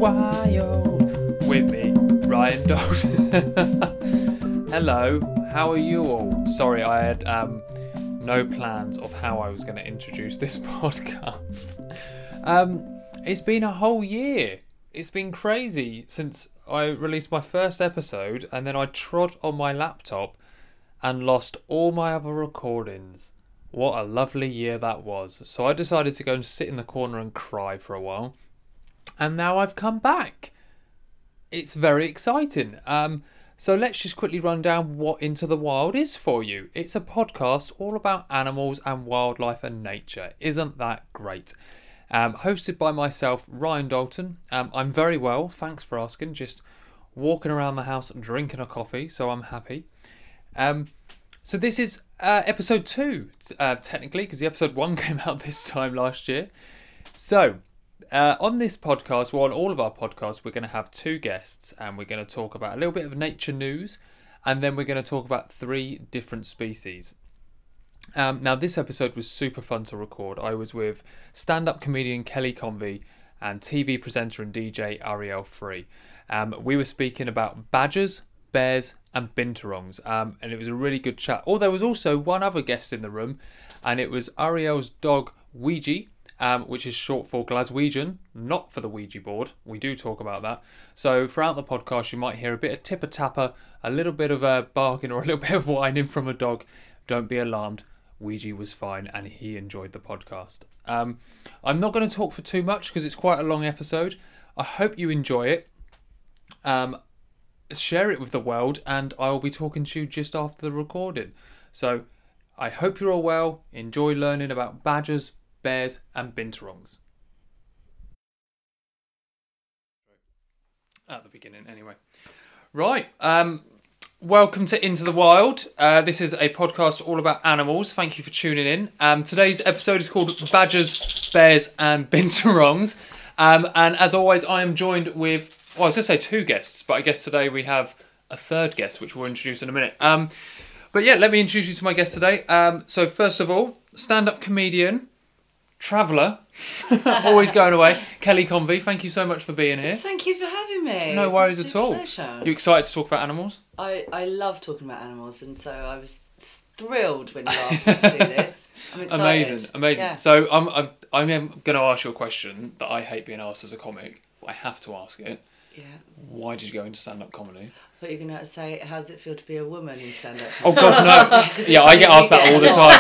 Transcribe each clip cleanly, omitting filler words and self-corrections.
wild with me, Ryan Dalton. Hello, how are you all? Sorry, I had no plans of how I was going to introduce this podcast. It's been a whole year. It's been crazy since I released my first episode, and then I trod on my laptop and lost all my other recordings. What a lovely year that was. So I decided to go and sit in the corner and cry for a while. And now I've come back. It's very exciting. So let's just quickly run down what Into the Wild is for you. It's a podcast all about animals and wildlife and nature. Isn't that great? Hosted by myself, Ryan Dalton. I'm very well, thanks for asking. Just walking around the house drinking a coffee, so I'm happy. So this is episode 2, technically, because the episode 1 came out this time last year. So, on this podcast, well, on all of our podcasts, we're going to have 2 guests, and we're going to talk about a little bit of nature news, and then we're going to talk about 3 different species. Now, this episode was super fun to record. I was with stand-up comedian Kelly Convey and TV presenter and DJ Ariel Free. We were speaking about badgers, bears and binturongs, and it was a really good chat. Oh, there was also one other guest in the room, and it was Ariel's dog Ouija, which is short for Glaswegian, not for the Ouija board. We do talk about that. So throughout the podcast you might hear a bit of tipper-tapper, a little bit of barking or a little bit of whining from a dog. Don't be alarmed. Ouija was fine and he enjoyed the podcast. I'm not going to talk for too much because it's quite a long episode. I hope you enjoy it. Share it with the world, and I will be talking to you just after the recording. So I hope you're all well. Enjoy learning about badgers, bears and binturongs. At the beginning anyway. Right, welcome to Into the Wild. This is a podcast all about animals. Thank you for tuning in. Today's episode is called Badgers, Bears and Binturongs. And as always, I am joined with, well, I was going to say 2 guests, but I guess today we have a 3rd guest, which we'll introduce in a minute. But yeah, let me introduce you to my guest today. So first of all, stand-up comedian, traveller, always going away, Kelly Convey. Thank you so much for being here. Thank you for having me. No worries at all. Pleasure. You excited to talk about animals? I love talking about animals, and so I was thrilled when you asked me to do this. I'm excited. Amazing. Yeah. So I'm going to ask you a question that I hate being asked as a comic, but I have to ask it. Yeah. Why did you go into stand-up comedy? I thought you were going to say, how does it feel to be a woman in stand-up Oh comedy? God, no. Yeah, I get asked that all the time,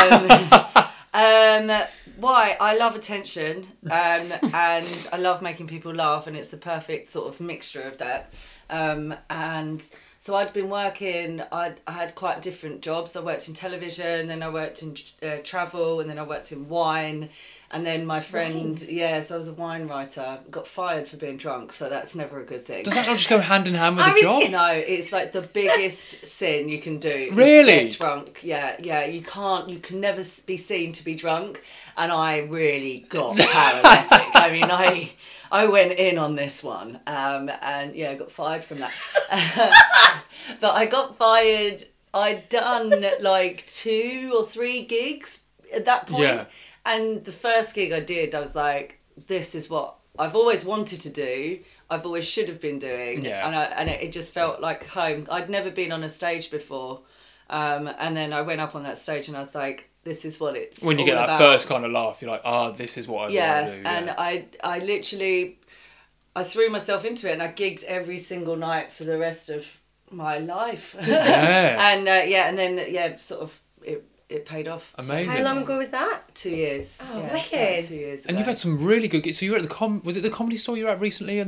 yeah. Why? I love attention, and I love making people laugh, and it's the perfect sort of mixture of that. And so I'd been working, I had quite different jobs. I worked in television, then I worked in travel, and then I worked in wine. And then my friend, so I was a wine writer, got fired for being drunk, so that's never a good thing. Does that not just go hand in hand with the job? No, it's like the biggest sin you can do. Really? Get drunk. Yeah. You can never be seen to be drunk. And I really got paralytic. I mean, I went in on this one, and I got fired from that. But I got fired. I'd done like 2 or 3 gigs at that point. Yeah. And the first gig I did, I was like, this is what I've always wanted to do. I've always should have been doing. Yeah. And it just felt like home. I'd never been on a stage before. And then I went up on that stage and I was like, this is what it's when you get that about. First kind of laugh, you're like, this is what I want to do. Yeah, and I literally, I threw myself into it, and I gigged every single night for the rest of my life. Yeah. And then sort of it paid off. Amazing. How long ago was that? 2 years. Oh, yeah, wicked. 2 years ago. And you've had some really good gigs. So you were at the was it the Comedy Store you were at recently?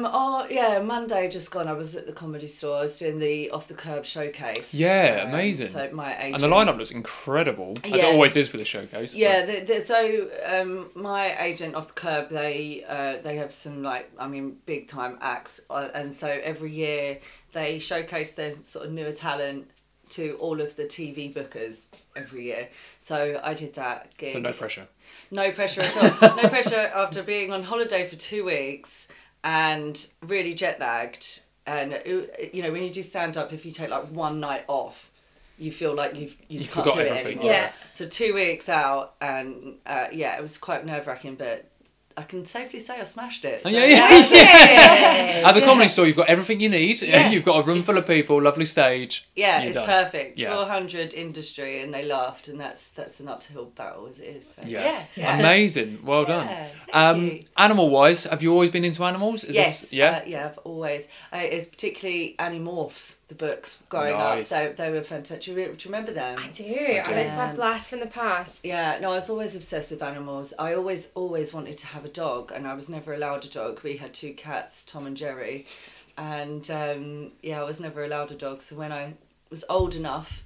Monday just gone. I was at the Comedy Store. I was doing the Off the Curb showcase. Yeah, amazing. So my agent... And the lineup looks incredible, as it always is with a showcase. Yeah, so my agent Off the Curb, they have some big time acts, and so every year they showcase their sort of newer talent to all of the TV bookers every year. So I did that gig. So no pressure. No pressure at all. No pressure after being on holiday for 2 weeks and really jet lagged. And when you do stand up, if you take like 1 night off, you feel like you can't forgot do it everything. anymore. Yeah. So 2 weeks out, and it was quite nerve wracking, but I can safely say I smashed it. So, At the Comedy Store, you've got everything you need. Yeah. You've got a room full of people, lovely stage. Yeah, You're it's done. perfect. Yeah. 400 industry, and they laughed, and that's an uphill battle as it is. So, Yeah. yeah. Amazing. Well done. Thank you. Animal-wise, have you always been into animals? Yes, Yeah. I've always. It's particularly Animorphs, the books growing Nice. up. They were fantastic. Do you remember them? I do. It's a blast from the past. Yeah, no, I was always obsessed with animals. I always wanted to have a dog, and I was never allowed a dog. We had 2 cats, Tom and Jerry, and I was never allowed a dog. So when I was old enough,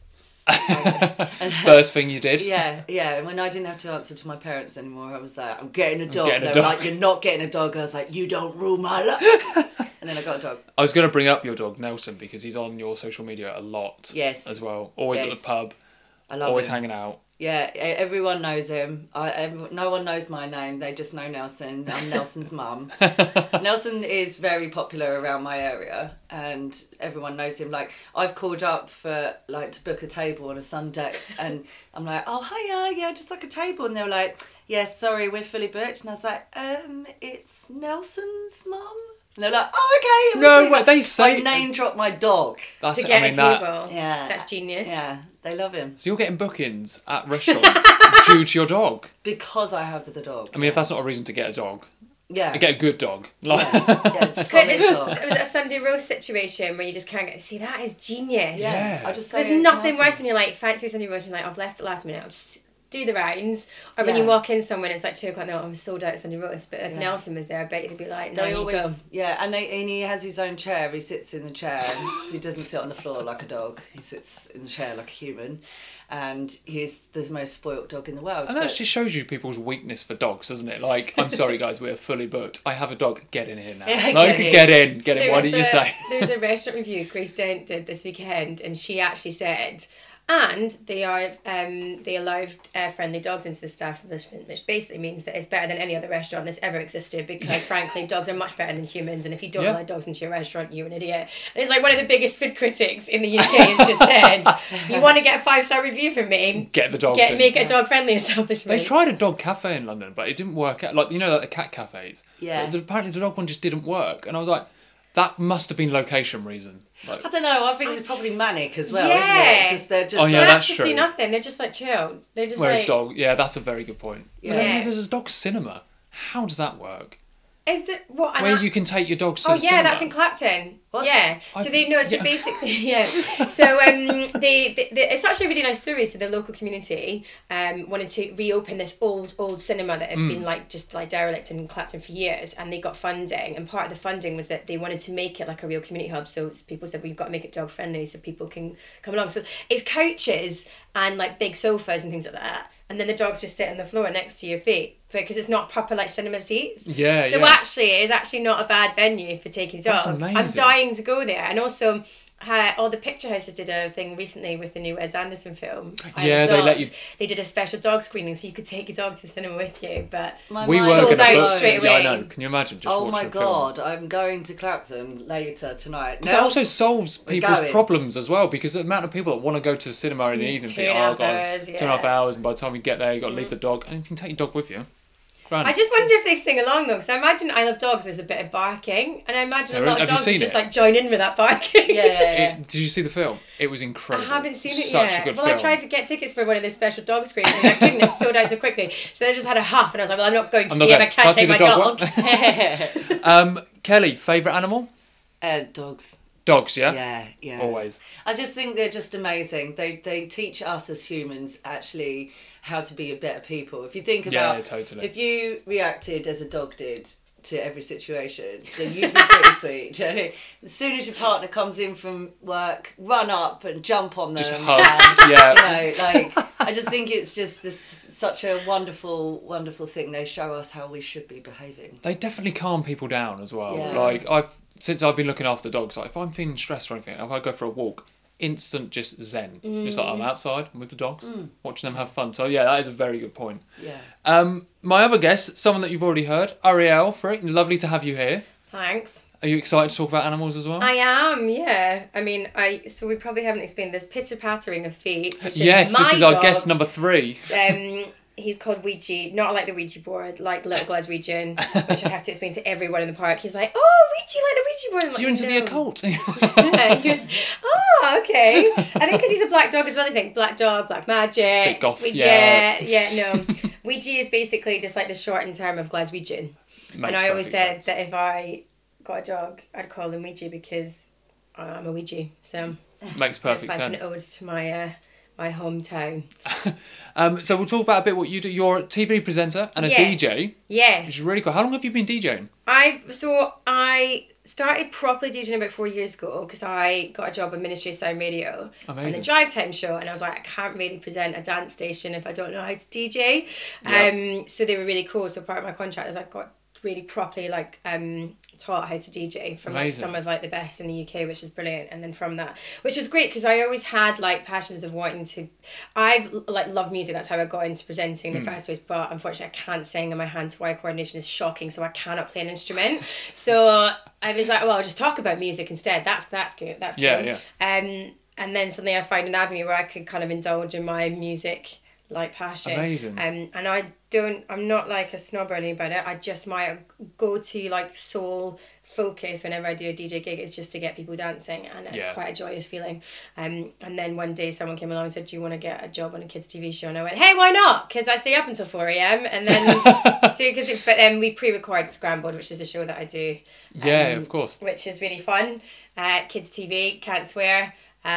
First thing you did. yeah, and when I didn't have to answer to my parents anymore, I was like, I'm getting a dog. getting a They dog. were like, you're not getting a dog. I was like, you don't rule my life. And then I got a dog. I was going to bring up your dog, Nelson, because he's on your social media a lot. Yes. As well. Always at Yes. the pub. I love Always him. hanging out. Yeah, everyone knows him. No one knows my name. They just know Nelson. I'm Nelson's mum. Nelson is very popular around my area, and everyone knows him. Like, I've called up for to book a table on a Sunday, and I'm like, oh hiya, yeah, just like a table, and they're like, yeah, sorry, we're fully booked, and I was like, it's Nelson's mum. And they're like, oh, okay. No, wait, they say... I name drop my dog. That's, To get I mean, a that... table. Yeah. That's genius. Yeah, they love him. So you're getting bookings at restaurants due to your dog? Because I have the dog. I mean, if that's not a reason to get a dog, Yeah. get a good dog. Like, Yeah, it's a solid dog. It was a Sunday roast situation where you just can't get... See, that is genius. Yeah. I just say There's it's nothing awesome. worse when you're like, fancy Sunday roast, and you're like, I've left it last minute, I'll just do the rounds. Or when Yeah. you walk in somewhere and it's like 2 o'clock, no, I'm sold out Sunday roast. But if Yeah. Nelson was there, I bet you'd be like, no, They you always, go. and he has his own chair. He sits in the chair. He doesn't sit on the floor like a dog. He sits in the chair like a human, and he's the most spoilt dog in the world. and that But- just shows you people's weakness for dogs, doesn't it? Like, I'm sorry, guys, we're fully booked. I have a dog. Get in here now. Yeah, Like, get get in. There What was did you say? There was a restaurant review Grace Dent did this weekend, and she actually said, and they allowed friendly dogs into the staff establishment, which basically means that it's better than any other restaurant that's ever existed, because frankly dogs are much better than humans, and if you don't Yeah. allow dogs into your restaurant, you're an idiot. And it's like one of the biggest food critics in the UK has just said, you want to get a 5-star review from me, Get the dogs in. make a dog friendly establishment. They tried a dog cafe in London, but it didn't work out. Like, you know, like the cat cafes. Yeah. But apparently the dog one just didn't work. And I was like, that must have been location reason. Like, I don't know. I think they're probably manic as well, Yeah. isn't it? They're just. Oh, yeah, Cats that's just true. do nothing. They're just like chill. They're just whereas like dog, yeah, that's a very good point. Yeah. But then Yeah. there's a dog cinema. How does that work? Is that what? Where you can take your dogs to Oh the yeah, cinema. that's in Clapton. What? Yeah. So they know. So yeah. basically, yeah. So they it's actually a really nice story. So the local community wanted to reopen this old cinema that had been just derelict in Clapton for years, and they got funding. And part of the funding was that they wanted to make it like a real community hub. So people said we've got to make it dog friendly so people can come along. So it's couches and like big sofas and things like that. And then the dogs just sit on the floor next to your feet because it's not proper like cinema seats. Yeah, So yeah. actually, it's actually not a bad venue for taking a dog. That's I'm amazing. dying to go there. And also, all the picture houses did a thing recently with the new Wes Anderson film. Isle Yeah, of they let Dogs. you- They did a special dog screening so you could take your dog to the cinema with you. But My We mind were is Sold going to out book. straight Yeah, I away. know. Can you imagine just Oh watching my a film? god! I'm going to Clapton later tonight. That also solves people's going. problems as well, because the amount of people that want to go to the cinema in the It's evening 2.5 God, hours, 2.5 yeah. hours, and by the time you get there, you've got to leave the dog, and you can take your dog with you. Grand. I just wonder if they sing along though, because I imagine I Love Dogs there's a bit of barking, and I imagine There a lot is- of have you dogs would seen just it? like join in with that barking. Yeah. Did you see the film? It was I incredible. haven't seen it Such yet. a good Well, film. I tried to get tickets for one of the special dog screenings and I couldn't. It's sold out so quickly. So I just had a huff and I was like, well, I'm not going to I'm see not if I going- can't take do my the dog. one. Kelly, favourite animal? Dogs. Dogs, yeah? Yeah. Always. I just think they're just amazing. They teach us as humans actually how to be a better people. If you think about, Yeah, totally. if you reacted as a dog did to every situation, then you'd be pretty sweet. Do you know? As soon as your partner comes in from work, run up and jump on them. Just and, hugs, yeah. I just think it's just such a wonderful, wonderful thing. They show us how we should be behaving. They definitely calm people down as well. Yeah. Like, since I've been looking after dogs, like if I'm feeling stressed or anything, if I go for a walk, instant just zen. Just like I'm outside with the dogs, watching them have fun. So yeah, that is a very good point. Yeah. My other guest, someone that you've already heard, Ariel Frick, lovely to have you here. Thanks. Are you excited to talk about animals as well? I am, yeah. I mean, so we probably haven't explained this pitter-pattering of feet. Which Yes, is this my is our dog. guest number 3. he's called Ouija, not like the Ouija board, like Little Glaswegian, which I have to explain to everyone in the park. He's like, oh, Ouija, like the Ouija board. I'm So like, you're into no. the occult? Oh, okay. I think because he's a black dog as well. I think black dog, black magic. Bit goth, Ouija, yeah. no. Ouija is basically just like the shortened term of Glaswegian. Makes And I always perfect said sense. that if I got a dog, I'd call him Ouija because I'm a Ouija. So Makes perfect it's like sense. an ode to my my hometown. So we'll talk about a bit what you do. You're a TV presenter and a Yes. DJ, Yes. which is really cool. How long have you been DJing? I started properly DJing about 4 years ago because I got a job at Ministry of Sound Radio on the Amazing. Drive Time show, and I was like, I can't really present a dance station if I don't know how to DJ. Yeah. So they were really cool. So part of my contract is I got really properly taught how to DJ from like Amazing. some of like the best in the UK, which is brilliant. And then from that, which was great because I always had like passions of wanting to. I've like loved music. That's how I got into presenting in the first place. But unfortunately, I can't sing, and my hand-to-eye coordination is shocking, so I cannot play an instrument. So I was like, well, I'll just talk about music instead. That's good. That's Yeah, cool. And then suddenly I found an avenue where I could kind of indulge in my music like passion. Amazing. And I'm not like a snob or anything about it. I just my go to like soul focus whenever I do a DJ gig is just to get people dancing, and it's Yeah. quite a joyous feeling. And then one day someone came along and said, do you want to get a job on a kids TV show? And I went, hey, why not? Because I stay up until 4 a.m. and then but then we pre-record Scrambled, which is a show that I do. Yeah, of course. Which is really fun. Kids TV, can't swear.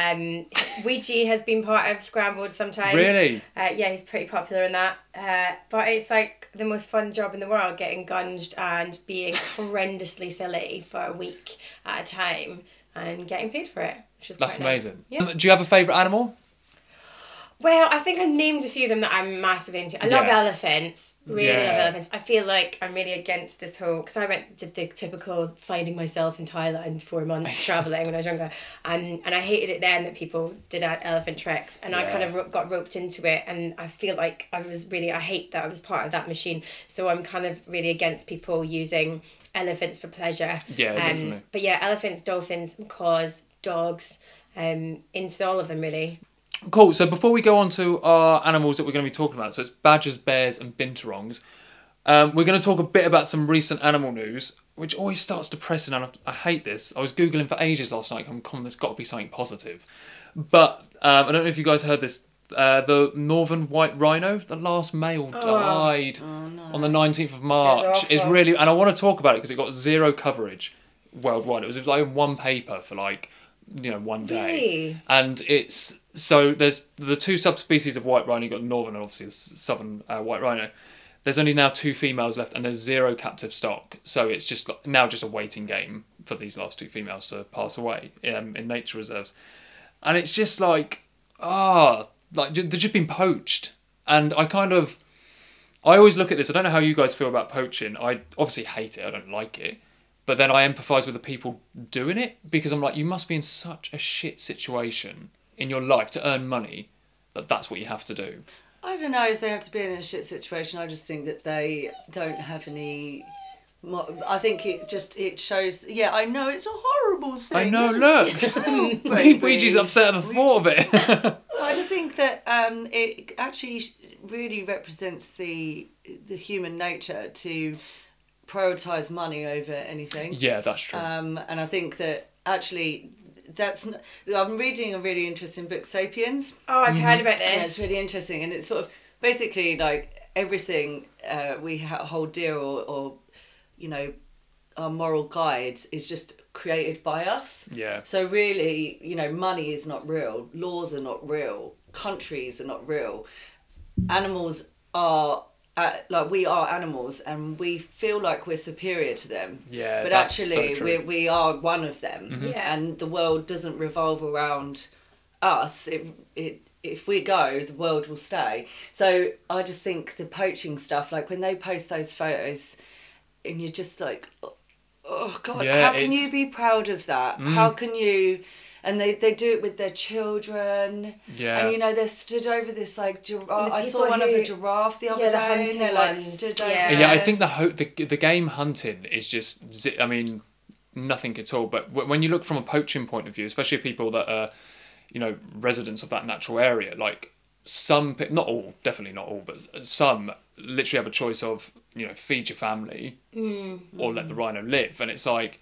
Ouija has been part of Scrambled sometimes. Really? Yeah, he's pretty popular in that. But it's like the most fun job in the world, getting gunged and being horrendously silly for a week at a time and getting paid for it, which is That's quite nice. amazing. Yeah. Do you have a favourite animal? Well, I think I named a few of them that I'm massive into. I love Yeah. elephants. Really Yeah. love elephants. I feel like I'm really against this whole... Because I did the typical finding myself in Thailand 4 months travelling when I was younger. And I hated it then that people did elephant treks. And I Yeah. kind of got roped into it. And I feel like I hate that I was part of that machine. So I'm kind of really against people using elephants for pleasure. Yeah, definitely. But yeah, elephants, dolphins, macaws, dogs, into all of them really. Cool. So before we go on to our animals that we're going to be talking about, so it's badgers, bears, and binturongs. We're going to talk a bit about some recent animal news, which always starts depressing, and I hate this. I was Googling for ages last night. There's got to be something positive. But I don't know if you guys heard this. The northern white rhino, the last male, died on the 19th of March. That's It's awful. really, and I want to talk about it because it got zero coverage worldwide. It was like in one paper for one day. Really? And it's so there's the two subspecies of white rhino. You've got the northern and obviously the southern white rhino. There's only now 2 females left, and there's 0 captive stock. So it's just now just a waiting game for these last 2 females to pass away in nature reserves. And it's just they've just been poached. And I always look at this. I don't know how you guys feel about poaching. I obviously hate it. I don't like it. But then I empathise with the people doing it because I'm like, you must be in such a shit situation in your life to earn money that's what you have to do. I don't know if they have to be in a shit situation. I just think that they don't have any... I think it shows... Yeah, I know, it's a horrible thing. I know, isn't look. it? Oh, baby. Ouija's upset at the thought of it. I just think that it actually really represents the human nature to prioritise money over anything. Yeah, that's true. And I think that actually... I'm reading a really interesting book, Sapiens. Oh, I've heard about And this. it's really interesting, and it's sort of basically like everything we hold dear or our moral guides is just created by us. Yeah. So really, money is not real, laws are not real, countries are not real. Animals are we are animals, and we feel like we're superior to them. Yeah, but that's actually so true. we are one of them. Mm-hmm. Yeah. And the world doesn't revolve around us. If we go, the world will stay. So I just think the poaching stuff, like when they post those photos, and you're just like, oh God, Yeah, how can you be proud of that? How can you? And they do it with their children. Yeah. And they're stood over this like giraffe. I saw people one of who- a giraffe the other Yeah, the day. hunting And they're like ones. stood Yeah. over. Yeah, I think the game hunting is just, nothing at all. But when you look from a poaching point of view, especially people that are, residents of that natural area, like not all, definitely not all, but some literally have a choice of, feed your family or let the rhino live. And it's like,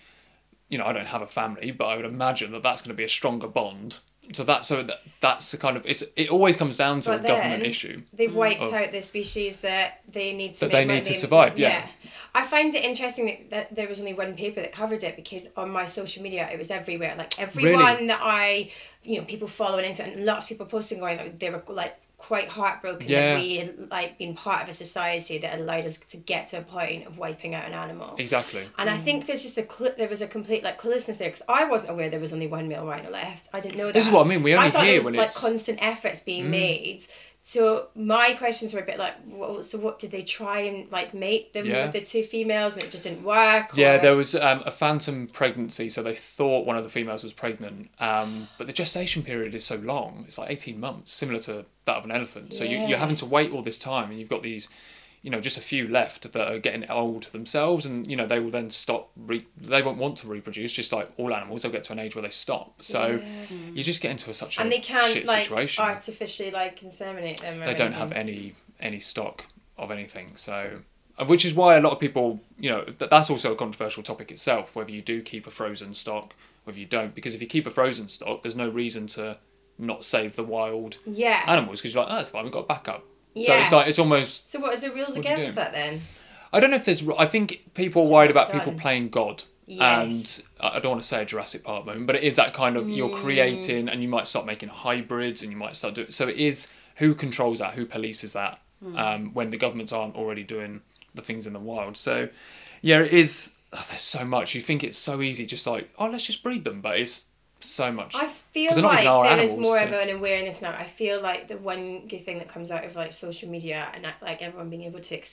I don't have a family, but I would imagine that that's going to be a stronger bond. So that's the kind of, it always comes down to But a government then issue. They've wiped out the species that they need to That they need to survive, yeah. I find it interesting that there was only one paper that covered it, because on my social media it was everywhere. Like everyone that people following into it, and lots of people posting going that they were like quite heartbroken that we had like been part of a society that allowed us to get to a point of wiping out an animal. Exactly. And I think there's just there was a complete like cluelessness there, because I wasn't aware there was only one male rhino left. I didn't know that. This is what I mean. We only thought hear there was when like it's constant efforts being made. So my questions were a bit like, so what did they try and like mate them with the two females and it just didn't work? Yeah, there was a phantom pregnancy, so they thought one of the females was pregnant. But the gestation period is so long; it's like 18 months, similar to that of an elephant. So you're having to wait all this time, and you've got these, just a few left that are getting old themselves, and they will then stop. They won't want to reproduce, just like all animals. They'll get to an age where they stop. So you just get into such a shit situation. Artificially like inseminate them. They don't have any stock of anything. So, which is why a lot of people, that's also a controversial topic itself. Whether you do keep a frozen stock, whether you don't, because if you keep a frozen stock, there's no reason to not save the wild animals, because you're like, it's fine, we've got a backup. Yeah. So it's almost. So what is the rules against that then? I don't know if there's. I think people are worried about people playing God. Yes. And I don't want to say a Jurassic Park moment, but it is that kind of you're creating, and you might start making hybrids, and you might start doing. So it is who controls that, who polices that, when the governments aren't already doing the things in the wild. So yeah, it is. There's so much. You think it's so easy, just like let's just breed them, but it's so much. I feel like there is more of an awareness now. I feel like the one good thing that comes out of like social media and like everyone being able to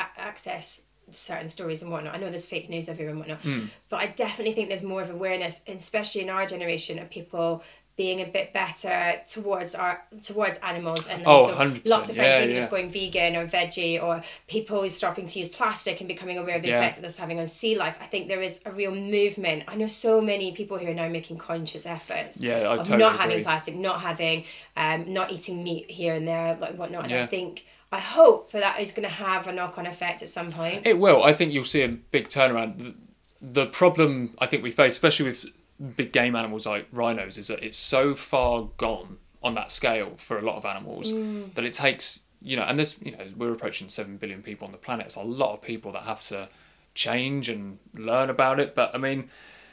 access certain stories and whatnot. I know there's fake news everywhere and whatnot, but I definitely think there's more of awareness, especially in our generation, of people being a bit better towards animals, and so 100%. Lots of friends even just going vegan or veggie, or people stopping to use plastic and becoming aware of the effects that that's having on sea life. I think there is a real movement. I know so many people who are now making conscious efforts of totally not agree. having plastic, not having not eating meat here and there, like whatnot. And I hope that is going to have a knock-on effect at some point. It will. I think you'll see a big turnaround. The problem I think we face, especially with big game animals like rhinos, is that it's so far gone on that scale for a lot of animals that it takes, and there's, we're approaching 7 billion people on the planet. It's a lot of people that have to change and learn about it. But I mean,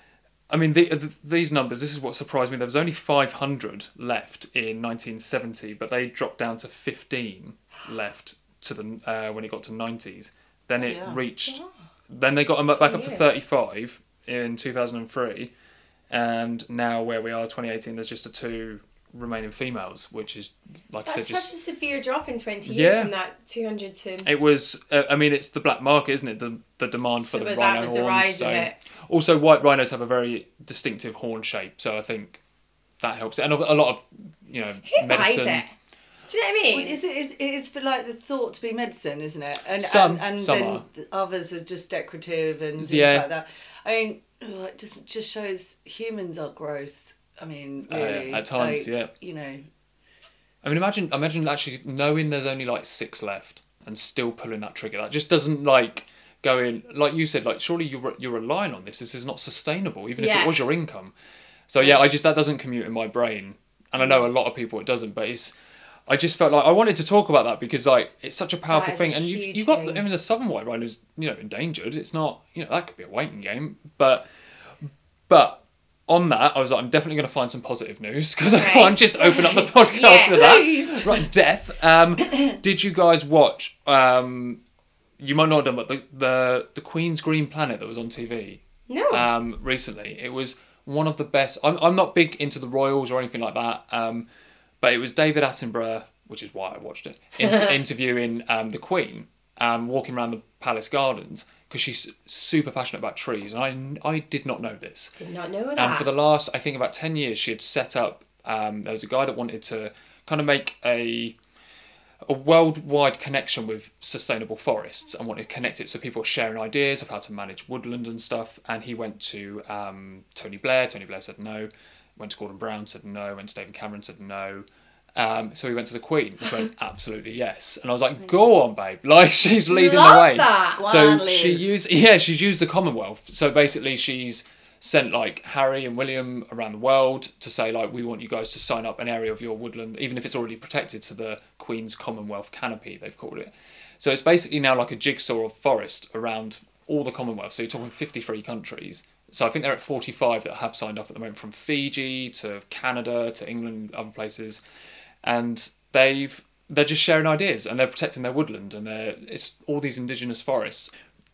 these numbers, this is what surprised me. There was only 500 left in 1970, but they dropped down to 15 left to the when it got to 90s. Then it reached, then they got them back up to 35 in 2003. And now where we are, 2018, there's just the 2 remaining females, which is, like I said, just... That's such a severe drop in 20 years from that 200 to... It was, it's the black market, isn't it? The demand for the rhino horns. That was the rise of it. Also, white rhinos have a very distinctive horn shape, so I think that helps. And a lot of, Who medicine... buys it? Do you know what I mean? Well, it's for like the thought to be medicine, isn't it? And some then are. Others are just decorative and things like that. I mean, it just shows humans are gross. I mean, really, at times, I mean, imagine actually knowing there's only like 6 left and still pulling that trigger. That just doesn't go in, like you said, like surely you're relying on this. This is not sustainable, even if it was your income. So that doesn't commute in my brain, and I know a lot of people it doesn't, but I just felt like I wanted to talk about that because it's such a powerful thing, and you've got the southern white rhino is endangered. It's not that could be a waiting game, but on that I was like, I'm definitely going to find some positive news because I can't just open up the podcast with that. Right, death. Did you guys watch? You might not have done, but the Queen's Green Planet that was on TV. No. Recently, it was one of the best. I'm not big into the royals or anything like that. But it was David Attenborough, which is why I watched it, interviewing the Queen, walking around the palace gardens, because she's super passionate about trees, and I did not know this. Did not know that. And for the last, I think, about 10 years, she had set up, there was a guy that wanted to kind of make a worldwide connection with sustainable forests and wanted to connect it so people were sharing ideas of how to manage woodland and stuff, and he went to Tony Blair said no. Went to Gordon Brown, said no. Went to David Cameron, said no. So we went to the Queen, which went absolutely yes. And I was like, go on, babe. Like, she's leading the way. That. So she's used the Commonwealth. So basically she's sent like Harry and William around the world to say like, we want you guys to sign up an area of your woodland, even if it's already protected, to the Queen's Commonwealth Canopy, they've called it. So it's basically now like a jigsaw of forest around all the Commonwealth. So you're talking 53 countries. So I think they're at 45 that have signed up at the moment, from Fiji to Canada to England, other places. And they're just sharing ideas, and they're protecting their woodland, and it's all these indigenous forests.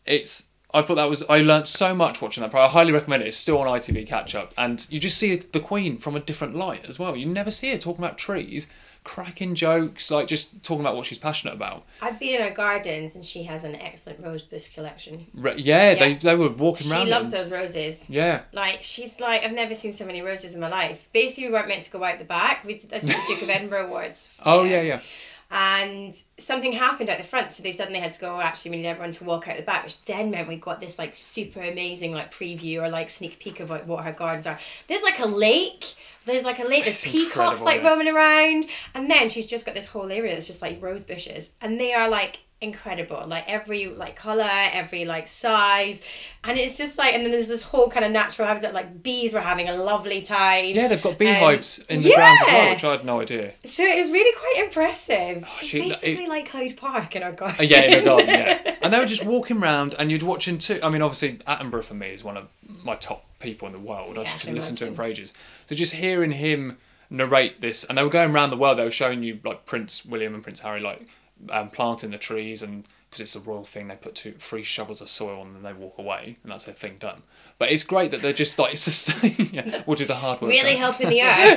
I learnt so much watching that program. I highly recommend it. It's still on ITV Catch Up, and you just see the Queen from a different light as well. You never see her talking about trees, cracking jokes, like just talking about what she's passionate about. I've been in her gardens, and she has an excellent rose bush collection. They were walking around. She loves those roses. Yeah. Like, she's like, I've never seen so many roses in my life. Basically, we weren't meant to go out the back. I did the Duke of Edinburgh Awards. Yeah. And something happened at the front, so they suddenly had to go, actually, we need everyone to walk out the back, which then meant we got this like super amazing like preview or like sneak peek of like, what her gardens are. There's like a lake. There's peacocks like roaming around, and then she's just got this whole area that's just like rose bushes, and they are like incredible, like every like colour, every like size, and it's just like, and then there's this whole kind of natural habitat, like bees were having a lovely time. Yeah, they've got beehives in the ground as well, which I had no idea. So it was really quite impressive. It's basically like Hyde Park in our garden. Yeah, in our garden, yeah. And they were just walking around, and you'd watching too. I mean, obviously Attenborough for me is one of my top people in the world. I just could listen to him for ages. So just hearing him narrate this, and they were going around the world, they were showing you like Prince William and Prince Harry like planting the trees, and because it's a royal thing, they put 3 shovels of soil on and then they walk away, and that's their thing done. But it's great that they're just like sustaining. We'll do the hard work. Really helping the earth.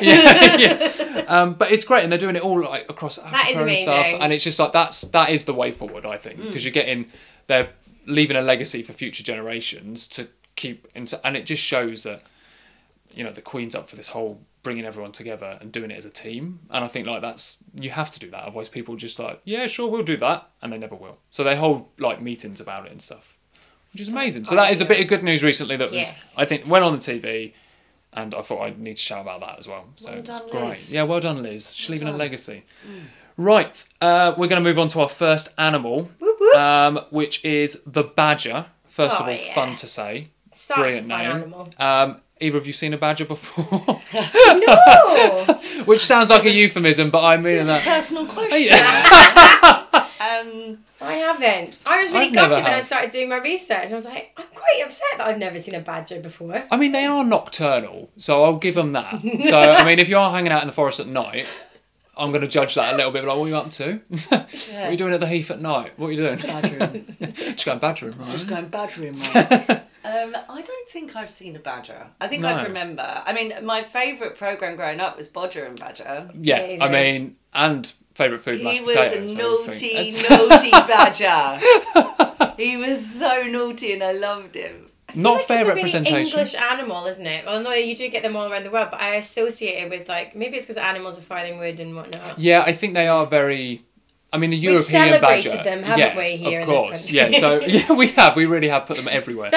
yeah. But it's great, and they're doing it all like across Africa that is and amazing. stuff, and it's just like that is the way forward, I think, because they're leaving a legacy for future generations to keep into, and it just shows that the Queen's up for this whole bringing everyone together and doing it as a team, and I think like you have to do that, otherwise people just like, yeah, sure, we'll do that, and they never will. So they hold like meetings about it and stuff, which is amazing. So that is a bit of good news recently that was, I think, went on the TV, and I thought I'd need to shout about that as well. So well done, it's great. Liz. Yeah, well done, Liz. She's leaving a legacy. Right, we're going to move on to our first animal, which is the badger. First of all, fun to say. Such Brilliant a fun name. animal. Either of you seen a badger before? No! Which sounds like a euphemism, but I mean that. Personal question. I haven't. I was really gutted when I started doing my research. I was like, I'm quite upset that I've never seen a badger before. I mean, they are nocturnal, so I'll give them that. So, I mean, if you are hanging out in the forest at night, I'm going to judge that a little bit. Like, what are you up to? What are you doing at the heath at night? What are you doing? Badgering. Just going badgering, right? Just going badgering, right? I don't think I've seen a badger. I think I remember. I mean, my favourite programme growing up was Bodger and Badger. Yeah, Amazing. I mean, and favourite food, mashed potatoes. He was a naughty badger. He was so naughty, and I loved him. Not fair it's a representation. really English animal, isn't it? Although you do get them all around the world, but I associate it with like, maybe it's because animals are Farthingwood and whatnot. Yeah, I think they are very. I mean, the We've European badger. celebrated them, haven't we, here of in this course. country? Yeah, so we have. We really have put them everywhere.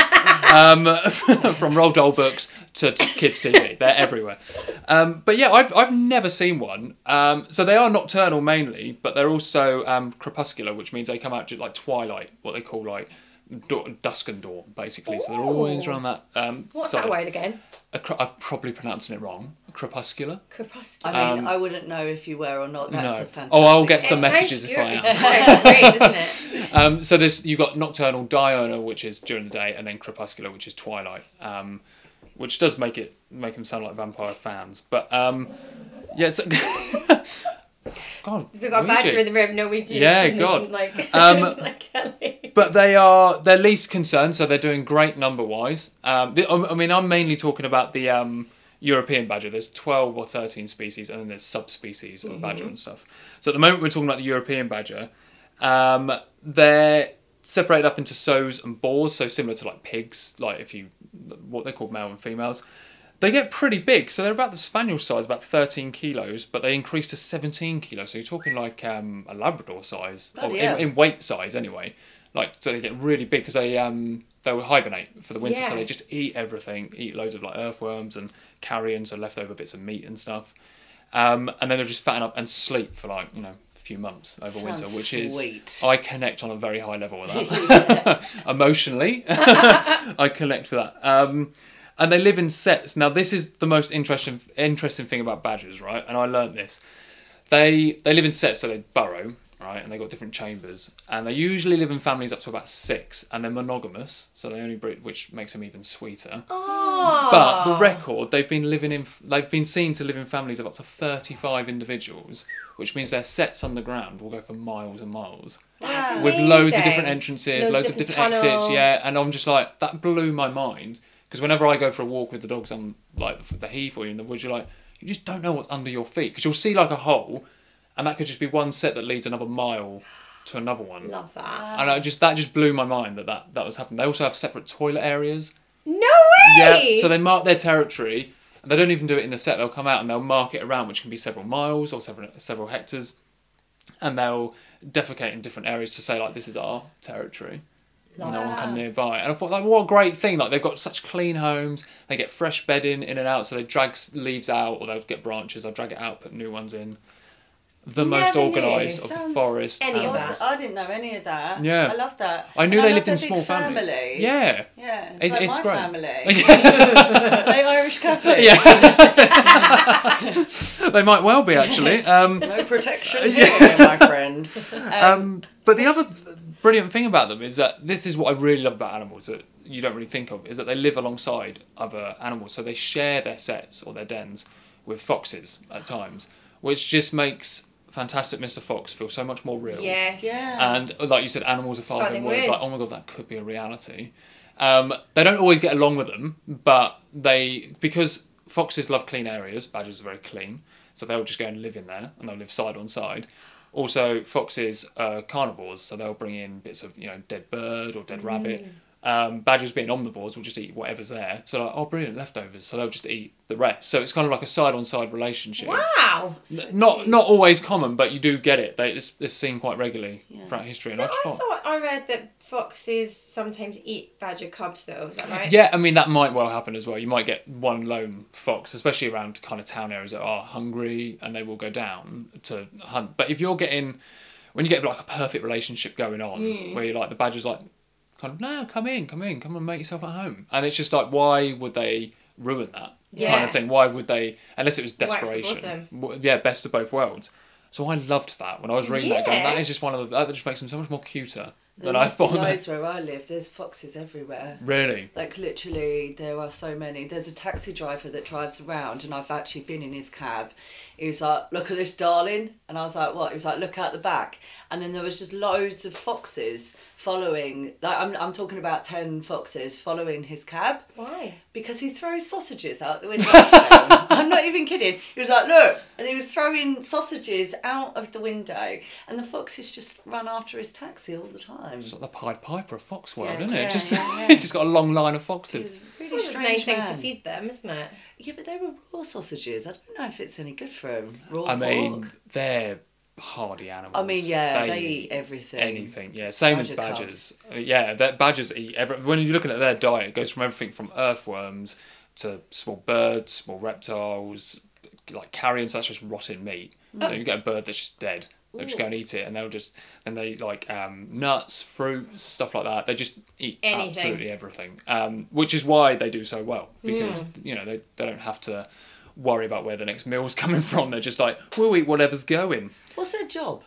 From Roald Dahl books to kids' TV, they're everywhere. But yeah, I've never seen one. So they are nocturnal mainly, but they're also crepuscular, which means they come out just like twilight, what they call like dusk and dawn, basically. So they're always around that. What's side. that word again? I'm probably pronouncing it wrong. Crepuscular. Crepuscular. I mean, I wouldn't know if you were or not. That's a fantastic. Oh, I'll get some It messages sounds if I good. am. It sounds great, doesn't it? So you've got nocturnal diurnal, which is during the day, and then crepuscular, which is twilight, which does make them sound like vampire fans. But yeah, so God, We've got a badger in the room. No, we do. Yeah, God. Like Kelly. But they're least concerned, so they're doing great number wise. I mean, I'm mainly talking about the European badger. There's 12 or 13 species, and then there's subspecies of badger and stuff. So at the moment, we're talking about the European badger. They're separated up into sows and boars, so similar to like pigs, like what they're called male and females. They get pretty big, so they're about the spaniel size, about 13 kilos, but they increase to 17 kilos. So you're talking like a Labrador size, or in weight size anyway. Like, so they get really big because they will hibernate for the winter, so they just eat everything, eat loads of like earthworms and carrion, so leftover bits of meat and stuff. And then they'll just fatten up and sleep for like, a few months over winter, which is, I connect on a very high level with that. Emotionally, I connect with that. And they live in sets. Now, this is the most interesting thing about badgers, right? And I learnt this. They live in sets, so they burrow, right? And they've got different chambers. And they usually live in families up to about 6, and they're monogamous, so they only breed, which makes them even sweeter. Oh. But the record, they've been seen to live in families of up to 35 individuals, which means their sets underground will go for miles and miles. That's with amazing. loads of different entrances, loads of different tunnels. exits, yeah. And I'm just like, that blew my mind. Because whenever I go for a walk with the dogs on like the heath or in the woods, you just don't know what's under your feet. Because you'll see like a hole, and that could just be one set that leads another mile to another one. Love that. And that just blew my mind that was happening. They also have separate toilet areas. No way! Yeah, so they mark their territory. And they don't even do it in the set. They'll come out and they'll mark it around, which can be several miles or several hectares. And they'll defecate in different areas to say, like, this is our territory. Love No one come nearby. And I thought, like, what a great thing. Like, they've got such clean homes. They get fresh bedding in and out. So they drag leaves out, or they'll get branches. They'll drag it out, put new ones in. The most Never knew. organised of the Sounds forest. any of animals. that. I didn't know any of that. Yeah. I love that. I knew And they love lived in their small big families. Yeah. Yeah. It's It's like great. my family. They Irish Catholics. Yeah. They might well be, actually. No protection here, my friend. But the other brilliant thing about them is that this is what I really love about animals that you don't really think of, is that they live alongside other animals. So they share their sets or their dens with foxes at times, which just makes Fantastic Mr. Fox feel so much more real. Yes. Yeah. And like you said, animals are far Fighting more weird. like, oh my god, that could be a reality. They don't always get along with them, but because foxes love clean areas, badgers are very clean, so they'll just go and live in there, and they'll live side on side. Also, foxes are carnivores, so they'll bring in bits of dead bird or dead rabbit. Badgers being omnivores will just eat whatever's there. So like, oh brilliant, leftovers. So they'll just eat the rest. So it's kind of like a side on side relationship. Wow. Not always common, but you do get it. It's seen quite regularly throughout history. And So I just I thought, thought I read that foxes sometimes eat badger cubs though, is that right? yeah, I mean that might well happen as well. You might get one lone fox, especially around kind of town areas that are hungry, and they will go down to hunt. But if when you get like a perfect relationship going on, where you're like the badger's like, kind of, no, come and make yourself at home, and it's just like, why would they ruin that kind of thing? Why would they, unless it was desperation? Yeah, best of both worlds. So I loved that when I was reading that, going, that is just that just makes them so much more cuter than I thought. Loads where I live, there's foxes everywhere. Really? Like literally, there are so many. There's a taxi driver that drives around, and I've actually been in his cab. He was like, "Look at this, darling," and I was like, "What?" He was like, "Look out the back," and then there was just loads of foxes following. Like I'm talking about 10 foxes following his cab. Why? Because he throws sausages out the window. I'm not even kidding. He was like, "Look," and he was throwing sausages out of the window, and the foxes just run after his taxi all the time. It's like the Pied Piper of Fox world, Yes, isn't it? yeah, Just yeah. it's just got a long line of foxes. It's always a nice thing to feed them, isn't it? Yeah, but they were raw sausages. I don't know if it's any good for them. Raw I mean, pork. they're hardy animals. I mean, yeah, they eat everything. Anything, yeah. Same as Badger badgers. Yeah, badgers eat when you're looking at their diet, it goes from everything from earthworms to small birds, small reptiles, like carrion, so that's just rotten meat. So you get a bird that's just dead. They'll just go and eat it, and they like nuts, fruits, stuff like that. They just eat Anything. absolutely everything, which is why they do so well, because they don't have to worry about where the next meal's coming from. They're just like, we'll eat whatever's going. What's their job?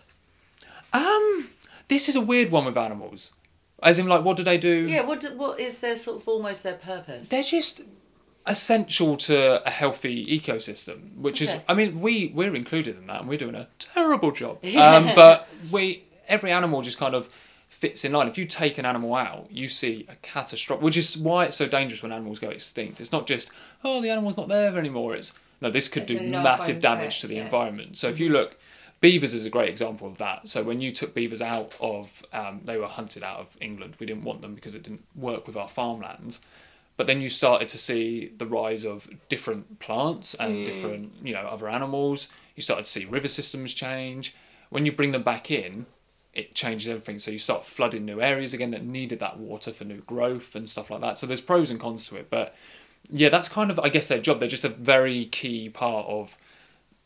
This is a weird one with animals, as in like, what do they do? Yeah, what is their sort of almost their purpose? They're just essential to a healthy ecosystem, which is, I mean, we're included in that, and we're doing a terrible job. But every animal just kind of fits in line. If you take an animal out, you see a catastrophic, which is why it's so dangerous when animals go extinct. It's not just, oh, the animal's not there anymore. It's, no, this could do massive damage to the environment. So if you look, beavers is a great example of that. So when you took beavers out of, they were hunted out of England. We didn't want them because it didn't work with our farmlands. But then you started to see the rise of different plants and different, other animals. You started to see river systems change. When you bring them back in, it changes everything. So you start flooding new areas again that needed that water for new growth and stuff like that. So there's pros and cons to it. But yeah, that's kind of, I guess, their job. They're just a very key part of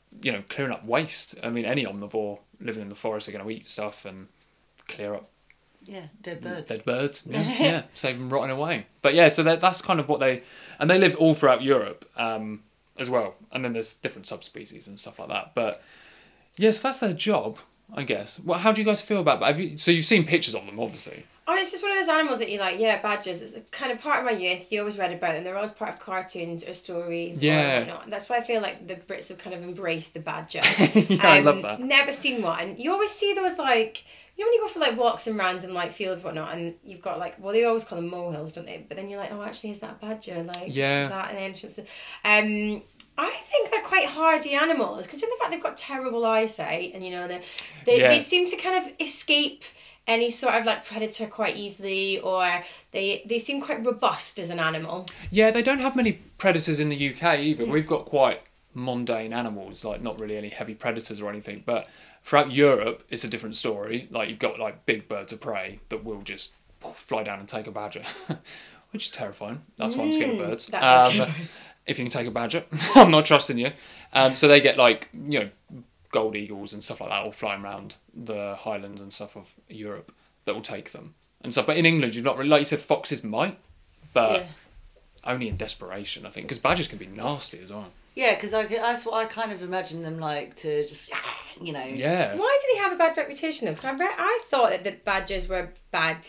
clearing up waste. I mean, any omnivore living in the forest are going to eat stuff and clear up dead birds. Dead birds, yeah, save them rotting away. But yeah, so that's kind of what they live all throughout Europe as well. And then there's different subspecies and stuff like that. But yes, that's their job, I guess. Well, how do you guys feel about that? So you've seen pictures of them, obviously. Oh, it's just one of those animals that you like, badgers. It's kind of part of my youth. You always read about them. They're always part of cartoons or stories or whatnot. And that's why I feel like the Brits have kind of embraced the badger. I love that. Never seen one. You always see those, like, when you go for, like, walks in random, like, fields and whatnot, and you've got, like, they always call them molehills, don't they? But then you're like, oh, actually, is that a badger? Like, that an entrance. I think they're quite hardy animals, because in the fact they've got terrible eyesight, and, they seem to kind of escape any sort of like predator quite easily, or they seem quite robust as an animal. Yeah, they don't have many predators in the UK either. We've got quite mundane animals, like not really any heavy predators or anything. But throughout Europe, it's a different story. Like you've got like big birds of prey that will just fly down and take a badger, which is terrifying. That's why I'm scared of birds. If you can take a badger, I'm not trusting you. So they get like gold eagles and stuff like that all flying around the highlands and stuff of Europe that will take them and stuff. But in England, you've not really, like you said, foxes might, but only in desperation, I think, because badgers can be nasty as well. Yeah, because that's what I kind of imagine them like, to just, Yeah. Why do they have a bad reputation though? Because I thought that the badgers were bad,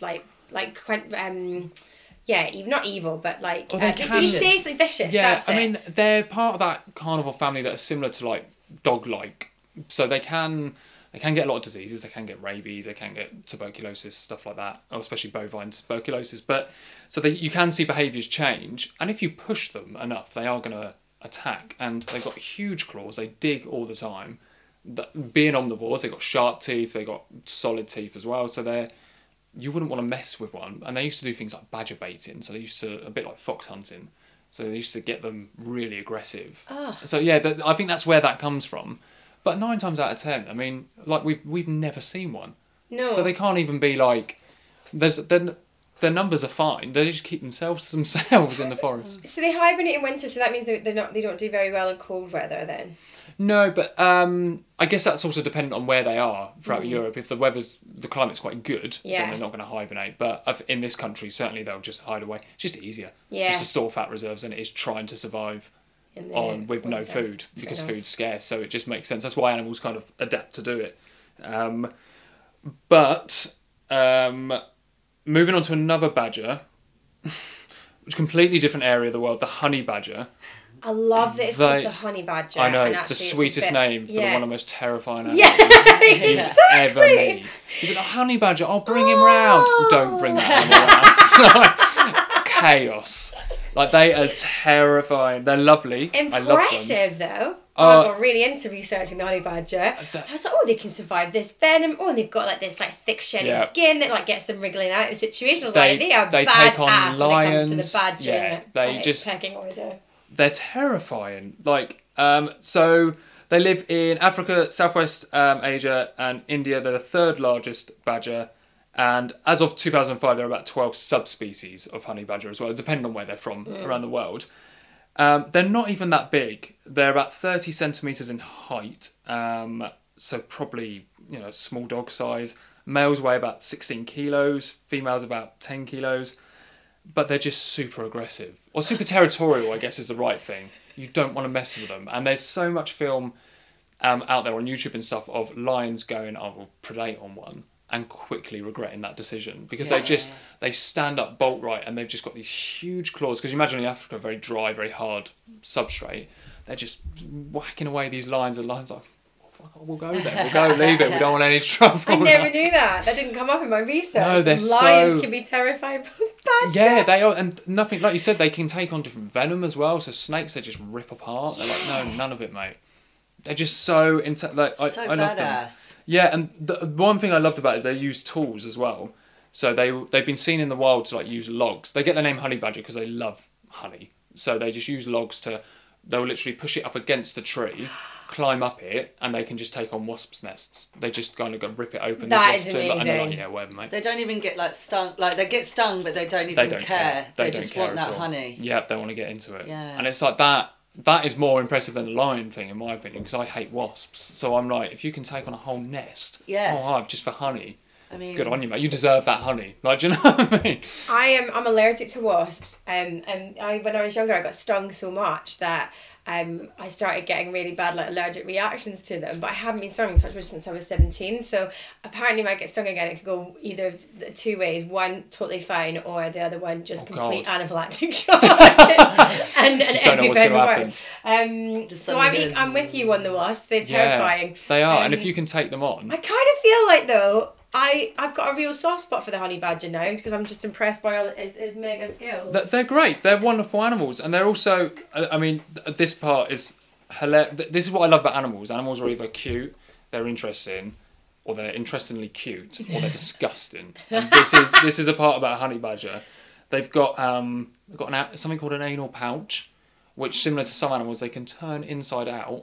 not evil, but like seriously vicious. Yeah, that's I mean, they're part of that carnivore family that are similar to like dog-like. So they can get a lot of diseases. They can get rabies. They can get tuberculosis, stuff like that, or especially bovine tuberculosis. But so you can see behaviours change, and if you push them enough, they are going to attack. And they've got huge claws. They dig all the time. Being omnivores, they've got sharp teeth. They've got solid teeth as well. So you wouldn't want to mess with one. And they used to do things like badger baiting. So they used to, a bit like fox hunting. So they used to get them really aggressive. Oh. So yeah, I think that's where that comes from. But 9 times out of 10, I mean, like we've never seen one. No. So they can't even be like, their numbers are fine. They just keep themselves to themselves in the forest. So they hibernate in winter. So that means they don't do very well in cold weather then. No, but I guess that's also dependent on where they are throughout Europe. If the climate's quite good, then they're not going to hibernate. But in this country, certainly they'll just hide away. It's just easier. Yeah. Just to store fat reserves than it is trying to survive with no food, because food's scarce. So it just makes sense. That's why animals kind of adapt to do it. But moving on to another badger, which completely different area of the world, the honey badger. I love that it's called the honey badger. I know, the sweetest name for one of the most terrifying animals you've ever made. You've got a honey badger, I'll bring him round. Don't bring that animal round. Chaos. Like, they are terrifying. They're lovely. Impressive, though. I got really into researching the honey badger. I was like, they can survive this venom. And they've got like this like thick shedding skin that like gets them wriggling out of situations. I was like, they are badass when it comes to the badger. Yeah, they pecking order. They're terrifying. Like, so they live in Africa, Southwest Asia, and India. They're the 3rd largest badger. And as of 2005, there are about 12 subspecies of honey badger as well, depending on where they're from around the world. They're not even that big. They're about 30 centimetres in height. So probably, small dog size. Males weigh about 16 kilos. Females about 10 kilos. But they're just super aggressive. Or super territorial, I guess is the right thing. You don't want to mess with them. And there's so much film out there on YouTube and stuff of lions going, I will predate on one, and quickly regretting that decision. Because they stand up bolt right, and they've just got these huge claws. Because you imagine in Africa, very dry, very hard substrate. They're just whacking away these lions, and lions like, we'll go there. We'll go, leave it. We don't want any trouble. I never knew that. That didn't come up in my research. No, lions can be terrified by badger. Yeah, they are, and nothing, like you said, they can take on different venom as well. So snakes, they just rip apart. They're like, no, none of it, mate. They're just so I love them. Yeah, and the one thing I loved about it, they use tools as well. So they've been seen in the wild to like use logs. They get their name honey badger because they love honey. So they just use logs they'll literally push it up against a tree, climb up it, and they can just take on wasps' nests. They just kind of go rip it open. That is amazing. And they're like, yeah, whatever, mate. They don't even get like stung. Like they get stung, but they don't even care. They just want that honey. Yeah, they want to get into it. Yeah. And it's like that. that is more impressive than the lion thing, in my opinion, because I hate wasps. So I'm like, if you can take on a whole nest, just for honey, I mean, good on you, mate. You deserve that honey. Like, do you know what I mean? I'm allergic to wasps, and when I was younger, I got stung so much that I started getting really bad like allergic reactions to them. But I haven't been stung since I was 17. So apparently, if I get stung again, it could go either two ways: one totally fine, or the other one just complete anaphylactic shock. and just don't know what's going to happen. So I'm with you on the wasps. They're terrifying. They are, and if you can take them on, I kind of feel like though. I've got a real soft spot for the honey badger now because I'm just impressed by all his mega skills. They're great. They're wonderful animals, and they're also. I mean, this part is hilarious. This is what I love about animals. Animals are either cute, they're interesting, or they're interestingly cute, or they're disgusting. And this is a part about a honey badger. They've got something called an anal pouch, which, similar to some animals, they can turn inside out.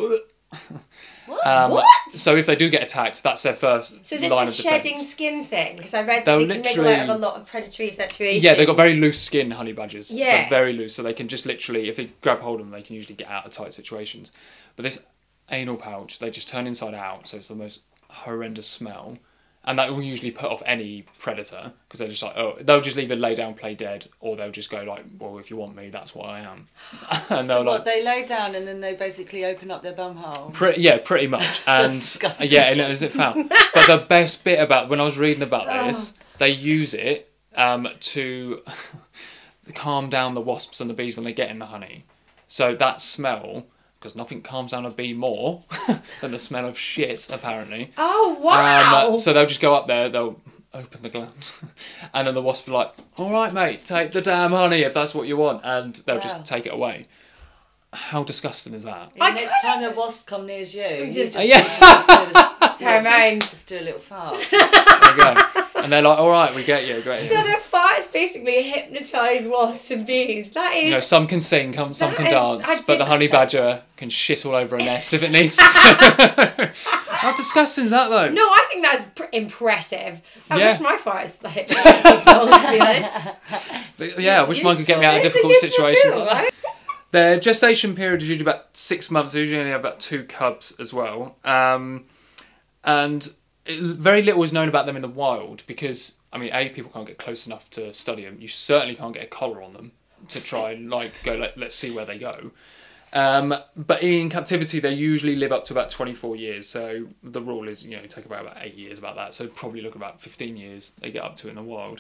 What? So if they do get attacked, that's their first line of defence. So is this the shedding skin thing? Because I read that They'll they can wriggle out of a lot of predatory situations. Yeah, they've got very loose skin, honey badgers. Yeah. They're very loose, so they can just literally, if they grab hold of them, they can usually get out of tight situations. But this anal pouch, they just turn inside out, so it's the most horrendous smell. And that will usually put off any predator, because they're just like, they'll just either lay down, play dead, or they'll just go like, well, if you want me, that's what I am. And so what, they lay down and then they basically open up their bumhole? Pretty much. And disgusting. Yeah, and is it found? But the best bit about, when I was reading about this, they use it to calm down the wasps and the bees when they get in the honey. So that smell, because nothing calms down a bee more than the smell of shit, apparently. Oh, wow! So they'll just go up there, they'll open the gland, and then the wasp will be like, all right, mate, take the damn honey if that's what you want, and they'll just take it away. How disgusting is that? Next time the wasp come near you, just turn around, just do a little fart. There you go. And they're like, all right, we get you. Great. So the farts basically hypnotise wasps and bees. That is... You know, some can sing, some can dance, but the honey badger can shit all over a nest if it needs to. How disgusting is that, though? No, I think that's impressive. I wish my farts hypnotised people, to be honest. But, I wish mine could get me out of difficult situations like that. Their gestation period is usually about 6 months. They usually only have about 2 cubs as well. And very little is known about them in the wild because, I mean, people can't get close enough to study them. You certainly can't get a collar on them to try and let's see where they go. But in captivity, they usually live up to about 24 years. So the rule is, take about 8 years about that. So probably look about 15 years they get up to in the wild.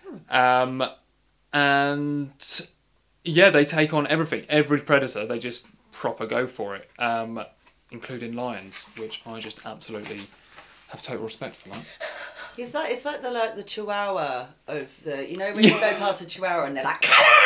And they take on everything. Every predator, they just proper go for it, including lions, which I just absolutely have total respect for that. It's like the chihuahua of the, when you go past a chihuahua and they're like,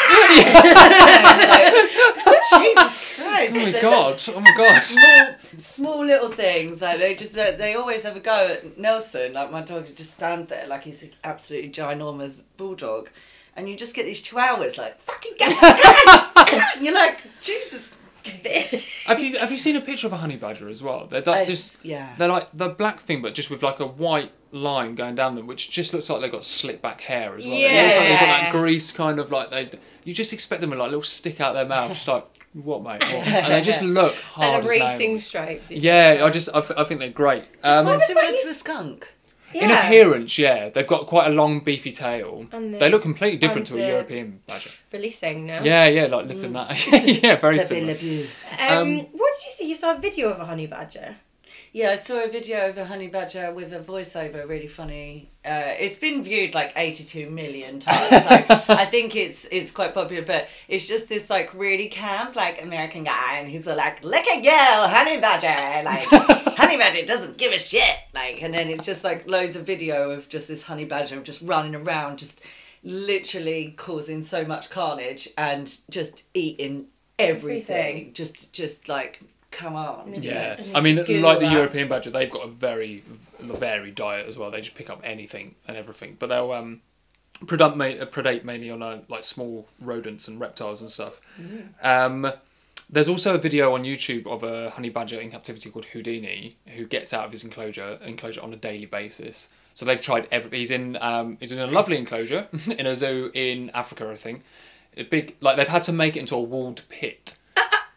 Jesus Christ! Oh my god! Small little things like they always have a go at Nelson. Like my dog just stand there like he's an absolutely ginormous bulldog, and you just get these chihuahuas like fucking and you're like, Jesus. Have you seen a picture of a honey badger as well? They're like the black thing, but just with like a white line going down them, which just looks like they've got slick back hair as well. Yeah. It looks like they've got that grease kind of like you just expect them with like a little stick out their mouth, just like what, mate? What? And they just look hard and as racing nails. stripes. Yeah, I think they're great. Similar to a skunk. In appearance, they've got quite a long, beefy tail. And they look completely different to a European badger. Releasing now. Yeah, like lifting that. Yeah, very similar. What did you see? You saw a video of a honey badger. Yeah, I saw a video of a honey badger with a voiceover, really funny. It's been viewed like 82 million times, so I think it's quite popular, but it's just this like really camp, like American guy, and he's like, look at you, honey badger, like, honey badger doesn't give a shit, like, and then it's just like loads of video of just this honey badger just running around, just literally causing so much carnage and just eating everything. Just like... Come on. Yeah. I mean, like the European badger, they've got a very varied diet as well. They just pick up anything and everything. But they'll predate mainly on like small rodents and reptiles and stuff. There's also a video on YouTube of a honey badger in captivity called Houdini, who gets out of his enclosure on a daily basis. So they've tried he's in a lovely enclosure in a zoo in Africa, I think. They've had to make it into a walled pit.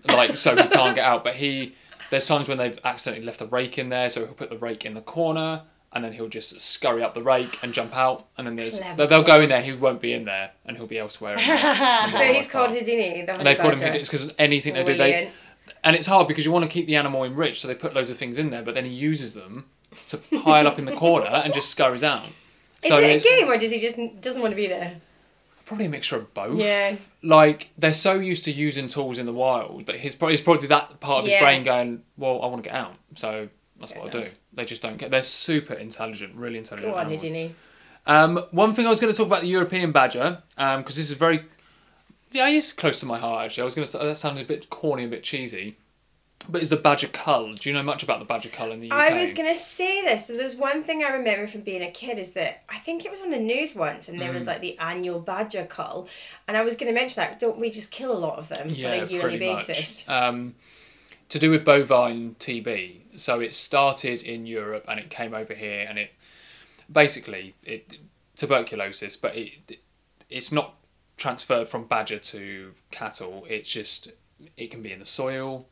like so he can't get out. But there's times when they've accidentally left the rake in there, so he'll put the rake in the corner, and then he'll just scurry up the rake and jump out, and then they'll go in there. He won't be in there, and he'll be elsewhere. So he's called Houdini. The and they've called him Houdini because anything they do, and it's hard because you want to keep the animal enriched, so they put loads of things in there, but then he uses them to pile up in the corner and just scurries out. Is So it a game or does he just doesn't want to be there? probably a mixture of both. Yeah. Like, they're so used to using tools in the wild that it's probably that part of his Yeah. brain going, well, I want to get out, so that's Fair what I'll enough. do. They just don't care. They're super intelligent, really intelligent Go on, animals. Houdini. One thing I was going to talk about the European badger, because this is very, it's close to my heart actually. I was going to say that sounded a bit corny, a bit cheesy, but it's the badger cull. Do you know much about the badger cull in the UK? I was going to say this. So there's one thing I remember from being a kid is that I think it was on the news once and there was like the annual badger cull. And I was going to mention that, don't we just kill a lot of them on a yearly pretty basis? much. To do with bovine TB. So it started in Europe and it came over here, and it basically tuberculosis, but it's not transferred from badger to cattle. It's just it can be in the soil.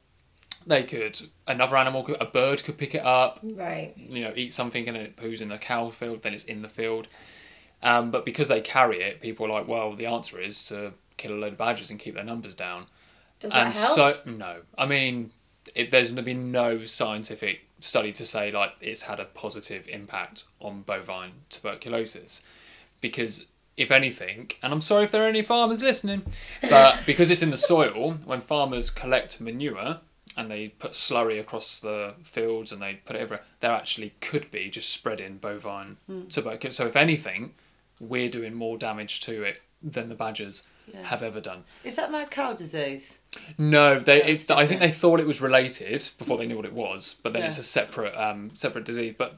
Another animal, a bird could pick it up. Right. Eat something and then it poos in the cow field. Then it's in the field. But because they carry it, people are like, well, the answer is to kill a load of badgers and keep their numbers down. Does that help? So no, I mean, there's been no scientific study to say like it's had a positive impact on bovine tuberculosis, because if anything, and I'm sorry if there are any farmers listening, but because it's in the soil, when farmers collect manure and they put slurry across the fields and they put it everywhere, there actually could be just spreading bovine tuberculosis. So if anything, we're doing more damage to it than the badgers have ever done. Is that mad cow disease? No, I think they thought it was related before they knew what it was, but then it's a separate disease. But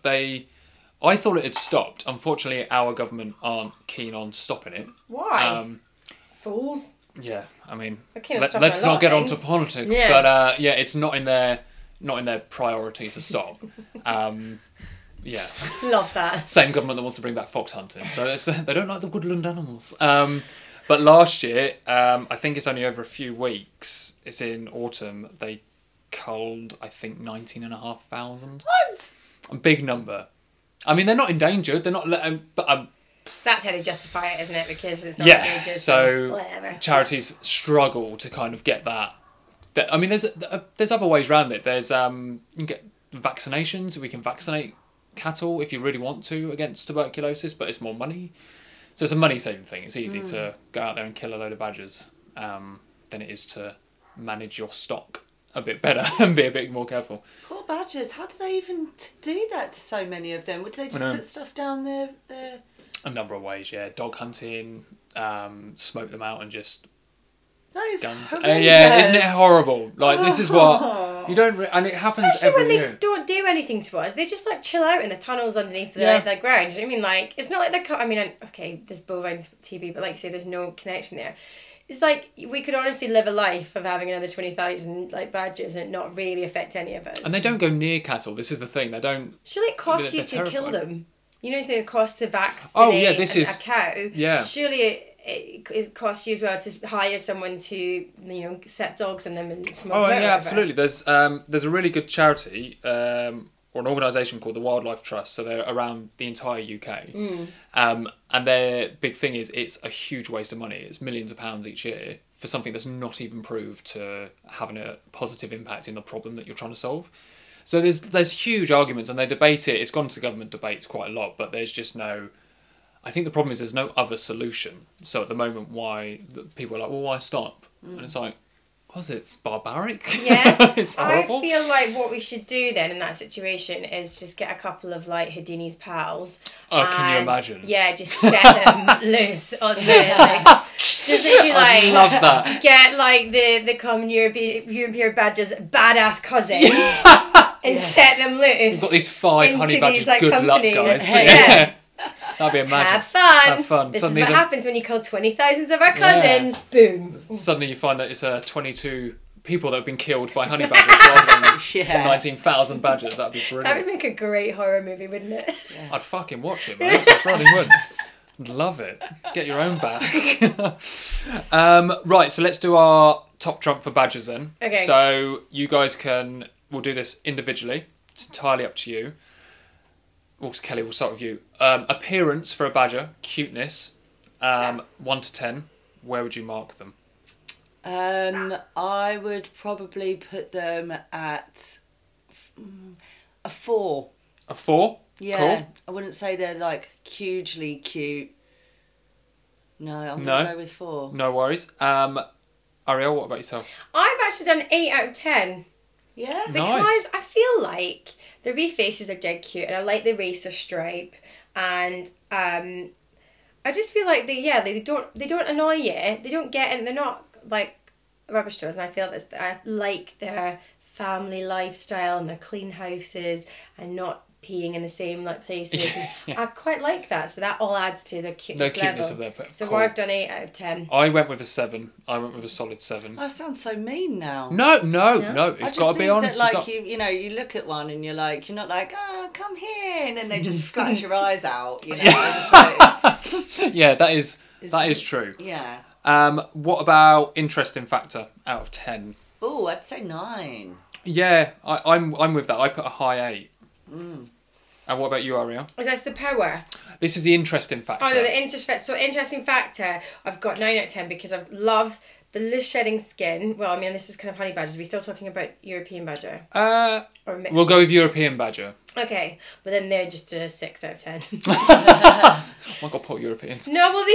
I thought it had stopped. Unfortunately, our government aren't keen on stopping it. Why? Fools. Yeah, I mean, Okay, let's not get onto things. politics. Yeah. But it's not in their priority to stop. Yeah. Love that. Same government that wants to bring back fox hunting, so they don't like the woodland animals. But last year, I think it's only over a few weeks. It's in autumn. They culled, I think, 19,500. What? A big number. I mean, they're not endangered. They're not. But So that's how they justify it, isn't it? Because it's not yeah. endangered, So whatever. charities struggle to kind of get that. I mean, there's other ways around it. There's you can get vaccinations. We can vaccinate cattle if you really want to against tuberculosis, but it's more money. So it's a money-saving thing. It's easy to go out there and kill a load of badgers than it is to manage your stock a bit better and be a bit more careful. Poor badgers. How do they even do that to so many of them? Would they just put stuff down their... A number of ways, yeah. Dog hunting, smoke them out and just... That is guns. horrendous. Yeah, isn't it horrible? Like, this is what... You don't... And it happens Especially every when they year. just don't do anything to us. They just like chill out in the tunnels underneath the ground. Do you know what I mean? Like, it's not like they're... I mean, okay, there's bovine TB, but like you say, there's no connection there. It's like we could honestly live a life of having another 20,000 like badgers and it not really affect any of us. And they don't go near cattle. This is the thing. They don't... Surely it costs They're you to kill terrified. them. You know, so it costs to vaccinate a cow. Yeah. Surely it costs you as well to hire someone to, set dogs on them and smoke Oh, them out or yeah, whatever. absolutely. There's a really good charity or an organisation called the Wildlife Trust. So they're around the entire UK. And their big thing is it's a huge waste of money. It's millions of pounds each year for something that's not even proved to having a positive impact in the problem that you're trying to solve. So there's huge arguments and they debate it. It's gone to government debates quite a lot, but there's just no... I think the problem is there's no other solution. So at the moment, people are like, well, why stop? And it's like, because it's barbaric. Yeah. It's horrible. I feel like what we should do then in that situation is just get a couple of like Houdini's pals. Oh, can you and, imagine? Yeah, just set them loose on the just literally like I love that. get like the common European badger's badass cousin and set them loose. We've got these 5 into honey badgers. these, like, Good luck, companies. guys. Yeah. That'd be magic. Have fun. Have fun. This Suddenly is what the- happens when you kill 20,000 of our cousins. Boom. Suddenly you find that it's 22 people that have been killed by honey badgers rather than Yeah. 19,000 badgers. That'd be That brilliant. would make a great horror movie, wouldn't it? I'd fucking watch it, man. I probably would. I'd love it. Get your own back. Right, so let's do our top trump for badgers then. Okay. So you guys we'll do this individually. It's entirely up to you. Well, Kelly, we'll start with you. Appearance for a badger, cuteness, 1 to 10. Where would you mark them? I would probably put them at a 4. A 4? Yeah, Cool. I wouldn't say they're like hugely cute. No, I'm No? gonna go with 4. No worries. Ariel, what about yourself? I've actually done 8 out of 10. Yeah. Because I feel like the wee faces are dead cute, and I like the racer stripe, and I just feel like they don't annoy you. They don't get, and they're not like rubbish to us. And I feel that I like their family lifestyle and their clean houses and not peeing in the same like places. Yeah. I quite like that. So that all adds to the cuteness cuteness level. of their So cool. I've done 8 out of 10. I went with a 7. I went with a solid 7. I sound so mean now. No. I It's just got to be think honest. that, like, you look at one and you're not like, oh, come here, and then they just scratch your eyes out. You know. Just like, Yeah, that is true. yeah. What about interesting factor out of 10? Oh, I'd say 9. Yeah, I'm with that. I put a high 8. And what about you, Ariel? That's the power. This is the interesting factor. Oh no, the interesting factor. I've got 9 out of 10 because I love the loose shedding skin. Well, I mean, this is kind of honey badgers. Are we still talking about European badger or mixed? We'll go with European badger. Okay, but then they're just a 6 out of 10. Oh my god, poor Europeans. No, well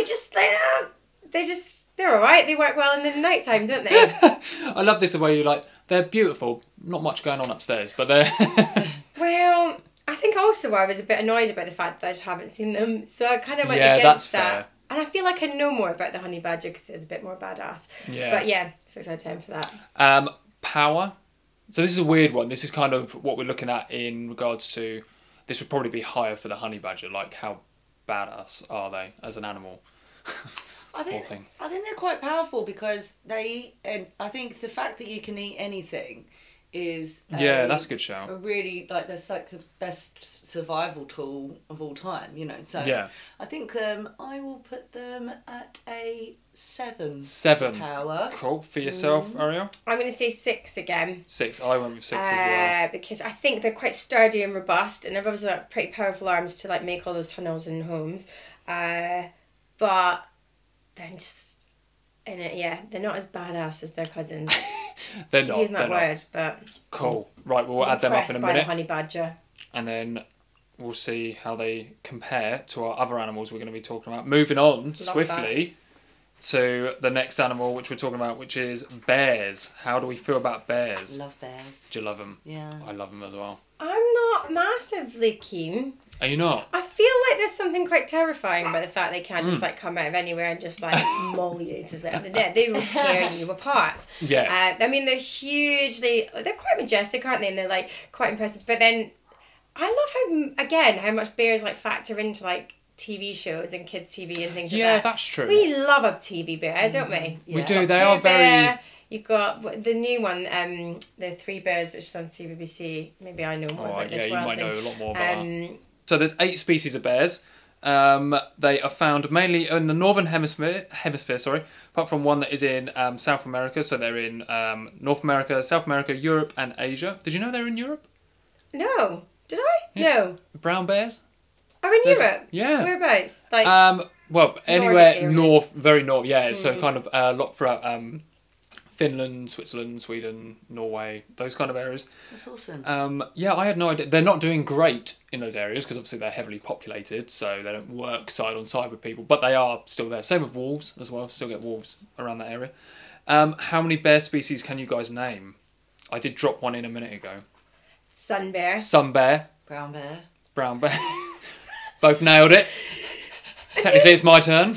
they're all right. They work well in the nighttime, don't they? I love this the way you like. They're beautiful. Not much going on upstairs, but they're. Well, I think also I was a bit annoyed about the fact that I just haven't seen them, so I kind of went Yeah, against that's that. fair. And I feel like I know more about the honey badger because it's a bit more badass. Yeah. But yeah, 6 out of 10 for that. Power. So this is a weird one. This is kind of what we're looking at in regards to. This would probably be higher for the honey badger. Like, how badass are they as an animal? I Poor thing. think they're quite powerful because and I think the fact that you can eat anything is Yeah, that's a good shout. a really that's like the best survival tool of all time, you know. So Yeah. I think I will put them at a 7. 7. Power. Cool. For yourself, Ariel? I'm going to say 6 again. 6. I went with 6 as well. Because I think they're quite sturdy and robust, and they've obviously got pretty powerful arms to like make all those tunnels and homes. But they're just they're not as badass as their cousins. They're not. Using that they're not. word, but Cool. Right, we'll add them up in a impressed by the minute. honey badger. And then we'll see how they compare to our other animals we're going to be talking about. Moving on swiftly to the next animal which we're talking about, which is bears. How do we feel about bears? Love bears. Do you love them? Yeah. I love them as well. I'm not massively keen. Are you not? I feel like there's something quite terrifying about the fact they can't just like come out of anywhere and just like maul you to death. They will tear you apart. Yeah. I mean, they're quite majestic, aren't they? And they're like quite impressive. But then I love how much bears like factor into like TV shows and kids TV and things like that. Yeah, that's true. We love a TV bear, don't we? We Yeah. do. They are very... Bear. You've got the new one, the Three Bears, which is on CBBC. Maybe I know more Oh, about yeah, this you world might thing. know a lot more about that. Um, So there's 8 species of bears. They are found mainly in the northern hemisphere, apart from one that is in South America. So they're in North America, South America, Europe and Asia. Did you know they're in Europe? No. Did I? Yeah. No. Brown bears? Are in There's- Europe? yeah. Whereabouts? Like, Well, anywhere areas. north, very north, yeah. So kind of a lot throughout Finland, Switzerland, Sweden, Norway, those kind of areas. That's awesome. Yeah, I had no idea. They're not doing great in those areas because obviously they're heavily populated, so they don't work side on side with people, but they are still there. Same with wolves as well. Still get wolves around that area. How many bear species can you guys name? I did drop one in a minute ago. sun bear. Sun bear, Brown bear. brown bear. Both nailed it. Technically, it's my turn.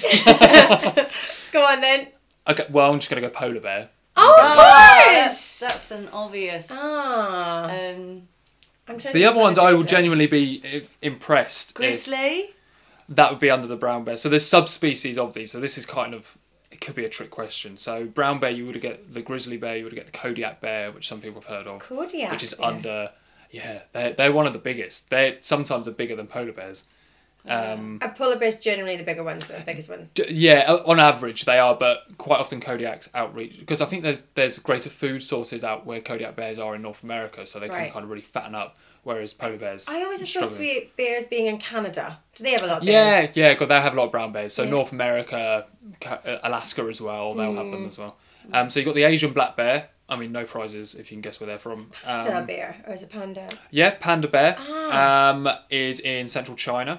Go on then. Okay, well, I'm just going to go polar bear. Oh, yes! That's an obvious. Ah. Um, I'm trying to The think other what ones it I is will then. genuinely be impressed if grizzly. that would be under the brown bear. So there's subspecies of these. So this is kind of, it could be a trick question. So brown bear, you would get the grizzly bear, you would get the Kodiak bear, which some people have heard of, Kodiak which is bear. under. Yeah, they're one of the biggest. They're sometimes are bigger than polar bears. Are polar bears generally the bigger ones, the biggest ones? Yeah, on average they are, but quite often Kodiaks outreach, because I think there's greater food sources out where Kodiak bears are in North America, so they can kind of really fatten up, whereas polar bears. I always associate bears being in Canada. Do they have a lot of bears? Yeah, because they have a lot of brown bears. So North America, Alaska as well, they'll have them as well. So you've got the Asian black bear. I mean, no prizes if you can guess where they're from. Panda bear, or is it panda? Yeah, panda bear is in central China.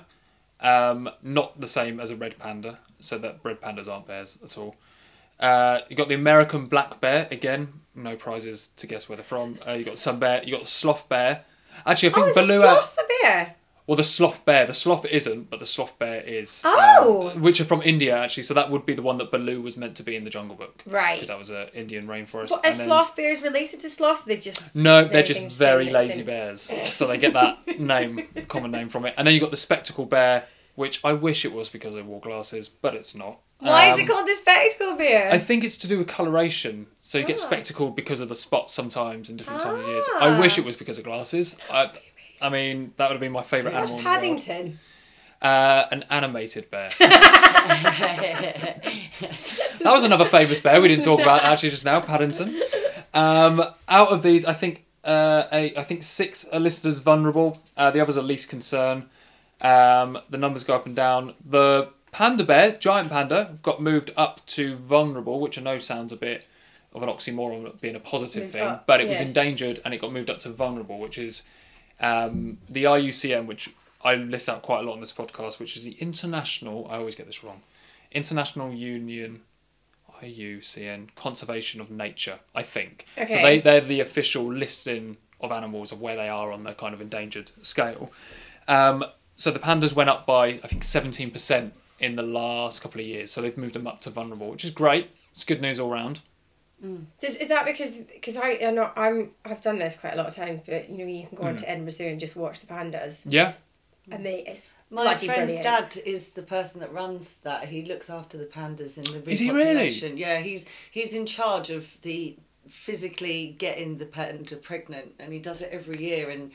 Not the same as a red panda, so that red pandas aren't bears at all. You got the American black bear, again, no prizes to guess where they're from. You got sun bear, you got the sloth bear. Actually, I think is a sloth a bear? Well, the sloth isn't, but the sloth bear is. Which are from India, actually, so that would be the one that Baloo was meant to be in the Jungle Book. Right. Because that was an Indian rainforest. But are sloth bears related to sloths? They're just... No, they're just very lazy bears. So they get that common name from it. And then you've got the spectacle bear, which I wish it was because they wore glasses, but it's not. Why is it called the spectacle bear? I think it's to do with coloration. So you get spectacled because of the spots sometimes in different times of years. I wish it was because of glasses. I mean, that would have been my favourite animal. What's Paddington? An animated bear. That was another famous bear we didn't talk about actually just now, Paddington. Out of these, I think 6 are listed as vulnerable. The others are least concern. The numbers go up and down. The panda bear, giant panda, got moved up to vulnerable, which I know sounds a bit of an oxymoron being a positive thing, but it was endangered and it got moved up to vulnerable, which is the IUCN, which I list out quite a lot on this podcast, which is the International, I always get this wrong, International Union, IUCN, Conservation of Nature, I think. Okay. So they're the official listing of animals of where they are on the kind of endangered scale. So the pandas went up by, I think, 17% in the last couple of years. So they've moved them up to vulnerable, which is great. It's good news all round. Is that because I've done this quite a lot of times, but you can go onto Edinburgh Zoo and just watch the pandas. Yeah. And it's my friend's brilliant. dad is the person that runs that. He looks after the pandas in the repopulation. Is he really? Yeah, he's in charge of the physically getting the panda pregnant, and he does it every year. And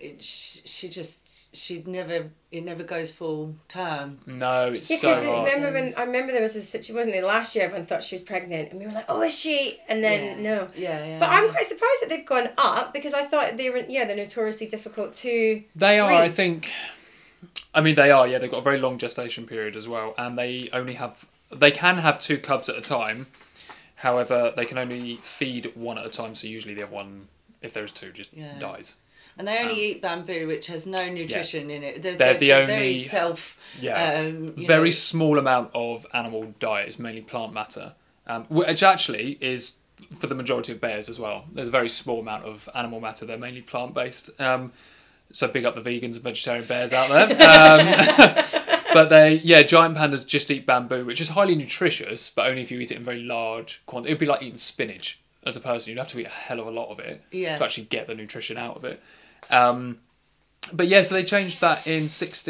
it never goes full term. No, it's so hard. I remember there was a situation, wasn't there, last year everyone thought she was pregnant and we were like, oh, is she? And then no. Yeah. But I'm quite surprised that they've gone up, because I thought they're notoriously difficult to They are, breed. I think. I mean, they are, yeah. They've got a very long gestation period as well, and they can have 2 cubs at a time. However, they can only feed one at a time, so usually the other one, if there's 2, just dies. And they only eat bamboo, which has no nutrition in it. They're the only very self. Very small amount of animal diet is mainly plant matter, which actually is for the majority of bears as well. There's a very small amount of animal matter. They're mainly plant based. So big up the vegans and vegetarian bears out there. But giant pandas just eat bamboo, which is highly nutritious, but only if you eat it in very large quantity. It'd be like eating spinach. As a person, you'd have to eat a hell of a lot of it to actually get the nutrition out of it. But yeah, so they changed that in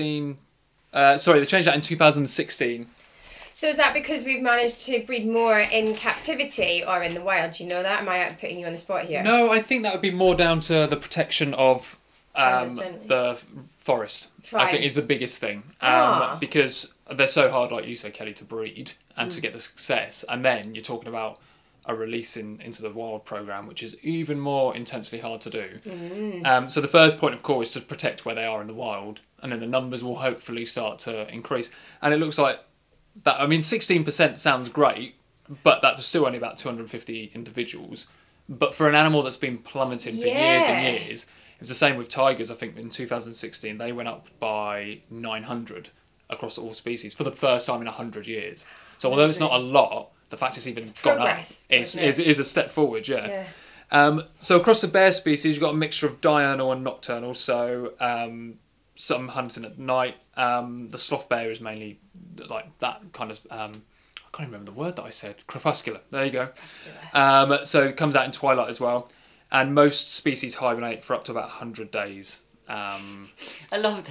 2016. So is that because we've managed to breed more in captivity or in the wild? Do you know that? Am I putting you on the spot here? No, I think that would be more down to the protection of the forest. Fine. I think is the biggest thing. Because they're so hard, like you say, Kelly, to breed and to get the success. And then you're talking about a release into the wild program, which is even more intensely hard to do. So the first point of call is to protect where they are in the wild, and then the numbers will hopefully start to increase. And it looks like that. I mean, 16% sounds great, but that was still only about 250 individuals. But for an animal that's been plummeting for years and years, it's the same with tigers. I think in 2016 they went up by 900 across all species for the first time in 100 years. So although it's not a lot, the fact it's even gone up is a step forward, So across the bear species, you've got a mixture of diurnal and nocturnal, so some hunting at night. The sloth bear is mainly like that kind of, I can't remember the word that I said, crepuscular, there you go. So it comes out in twilight as well. And most species hibernate for up to about 100 days. I love that.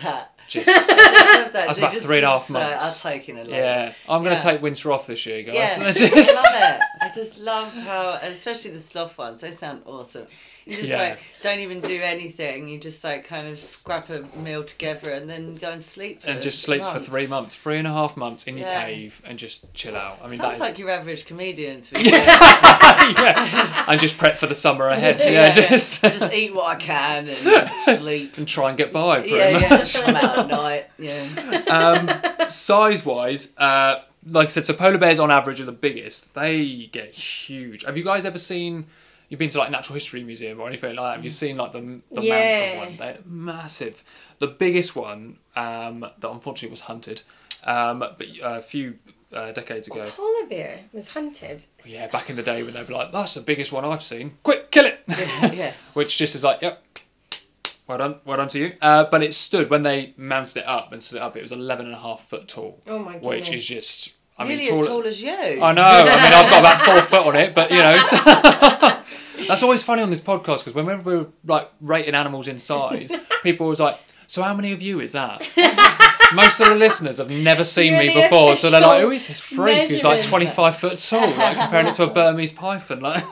just That's about 3.5 months. I'll take in a lot. yeah. I'm going to Yeah. take winter off this year, guys. Yeah, I It's love just- it. I just love how, especially the sloth ones, they sound awesome. You just Yeah. like don't even do anything. You just like kind of scrap a meal together and then go and sleep. and just sleep for 3 months, 3.5 months in your Yeah. cave and just chill out. I mean, Sounds that is like your average comedian to me. yeah. And just prep for the summer ahead. Yeah, just just eat what I can and sleep. and try and get by. Pretty Yeah, much. yeah, just come out at night. Yeah. Size wise, like I said, so polar bears on average are the biggest. They get huge. Have you guys ever seen? You've been to like Natural History Museum or anything like that? Have you seen like the Yeah. mountain one? They're massive. The biggest one that unfortunately was hunted, but a few decades ago. Polar bear was hunted. Yeah, back in the day when they'd be like, "That's the biggest one I've seen. Quick, kill it!" Yeah. Which just is like, "Yep, well done to you." But it stood when they mounted it up and stood it up. It was 11.5 foot tall, Oh my goodness. which is just. I Nearly mean, as tall as you. I know. I mean, I've got about 4 foot on it, but you know, that's always funny on this podcast because whenever we're like rating animals in size, people always like, "So how many of you is that?" Most of the listeners have never seen You're me the before, so they're like, official "Who is this freak who's like measurement." 25 foot tall?" Like comparing it to a Burmese python, like.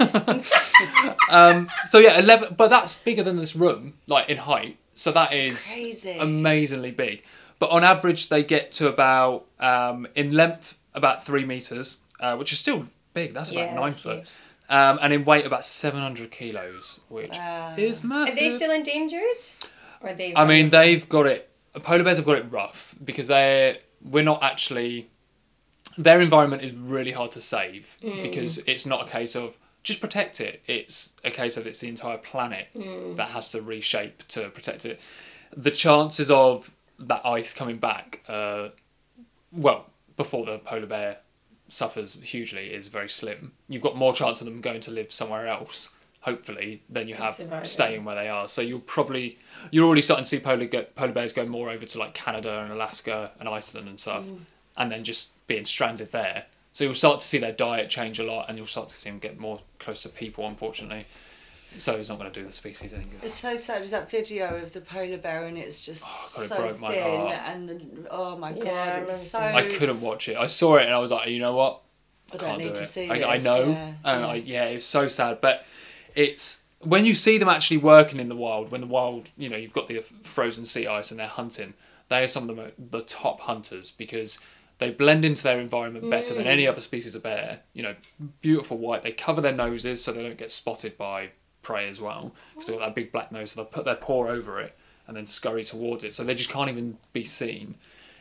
So yeah, 11, but that's bigger than this room, like in height. So that is crazy. amazingly big. But on average, they get to about in length about 3 meters, which is still big. That's about 9 that's foot. huge. And in weight, about 700 kilos, which Wow. is Are massive. they still endangered? Or are they? I mean, they've got it. Polar bears have got it rough because we're not actually. Their environment is really hard to save because it's not a case of just protect it. It's a case of it's the entire planet that has to reshape to protect it. The chances of that ice coming back, well, before the polar bear suffers hugely, is very slim. You've got more chance of them going to live somewhere else, hopefully, than you have Surviving. staying where they are. So you're already starting to see polar bears go more over to like Canada and Alaska and Iceland and stuff, and then just being stranded there. So you'll start to see their diet change a lot, and you'll start to see them get more close to people, unfortunately. So it's not going to do the species any good. It's so sad. There's that video of the polar bear and it's just God, it so broke my thin heart. and oh my Yeah, god, I it was so. remember I couldn't watch it. I saw it and I was like, you know what? I Can't don't do need to it. see I this, know, yeah, and it's so sad. But it's when you see them actually working in the wild. When the wild, you know, you've got the frozen sea ice and they're hunting. They are some of the top hunters because they blend into their environment better than any other species of bear. You know, beautiful white. They cover their noses so they don't get spotted by prey as well because they've got that big black nose. So they'll put their paw over it and then scurry towards it. So they just can't even be seen.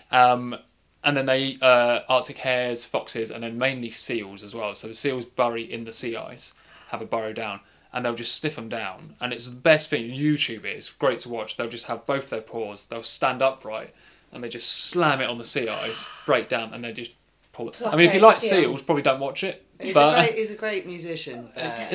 And then they Arctic hares, foxes, and then mainly seals as well. So the seals bury in the sea ice, have a burrow down, and they'll just sniff them down. And it's the best thing. YouTube it. It's great to watch. They'll just have both their paws. They'll stand upright, and they just slam it on the sea ice, break down, and they just pull it. I mean, if you like seals, probably don't watch it. He's But a great musician. but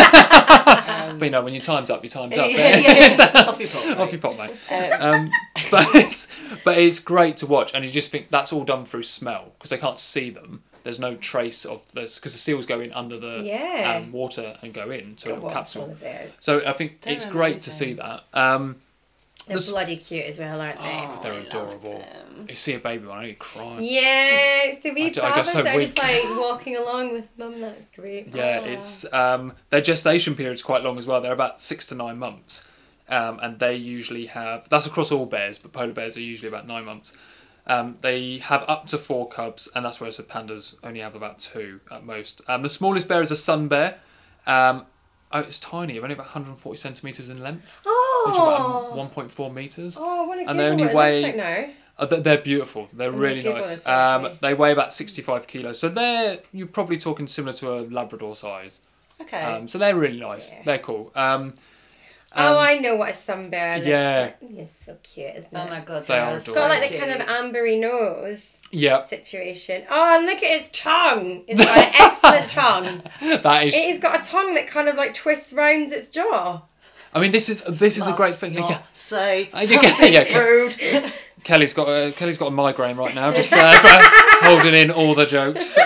you know, when your time's up, your time's up. Off you pop. Off you pop, mate. But it's great to watch, and you just think that's all done through smell because they can't see them. There's no trace of this because the seals go in under the water and go into a little capsule. So I think They're it's great to see amazing. that. They're bloody cute as well, aren't they? Oh, they're adorable. You see a baby one, I need to cry. Yeah, it's the wee I get babas so that are just weak. like walking along with mum. That's great. Yeah, Aw. it's their gestation period's quite long as well. They're about 6 to 9 months, and they usually have that's across all bears, but polar bears are usually about 9 months. They have up to 4 cubs, and that's whereas the pandas only have about 2 at most. The smallest bear is a sun bear. It's tiny, only about 140 centimeters in length, which is about 1.4 meters. Oh, I want to And Google they only what it weigh- looks like now. They're beautiful. They're really Google nice. this, actually. They weigh about 65 kilos, so you're probably talking similar to a Labrador size. Okay. So they're really nice. Yeah. They're cool. Oh, I know what a sun bear looks Yeah. like. It's so cute, isn't Oh it? my god, They are It's got like the kind of cute. ambery nose Yeah, situation. Oh, and look at its tongue. It's got an excellent tongue. that is. It has got a tongue that kind of like twists round its jaw. I mean, this is the great thing. Must Yeah, not say yeah, something yeah. rude. Kelly's got a migraine right now, just for holding in all the jokes.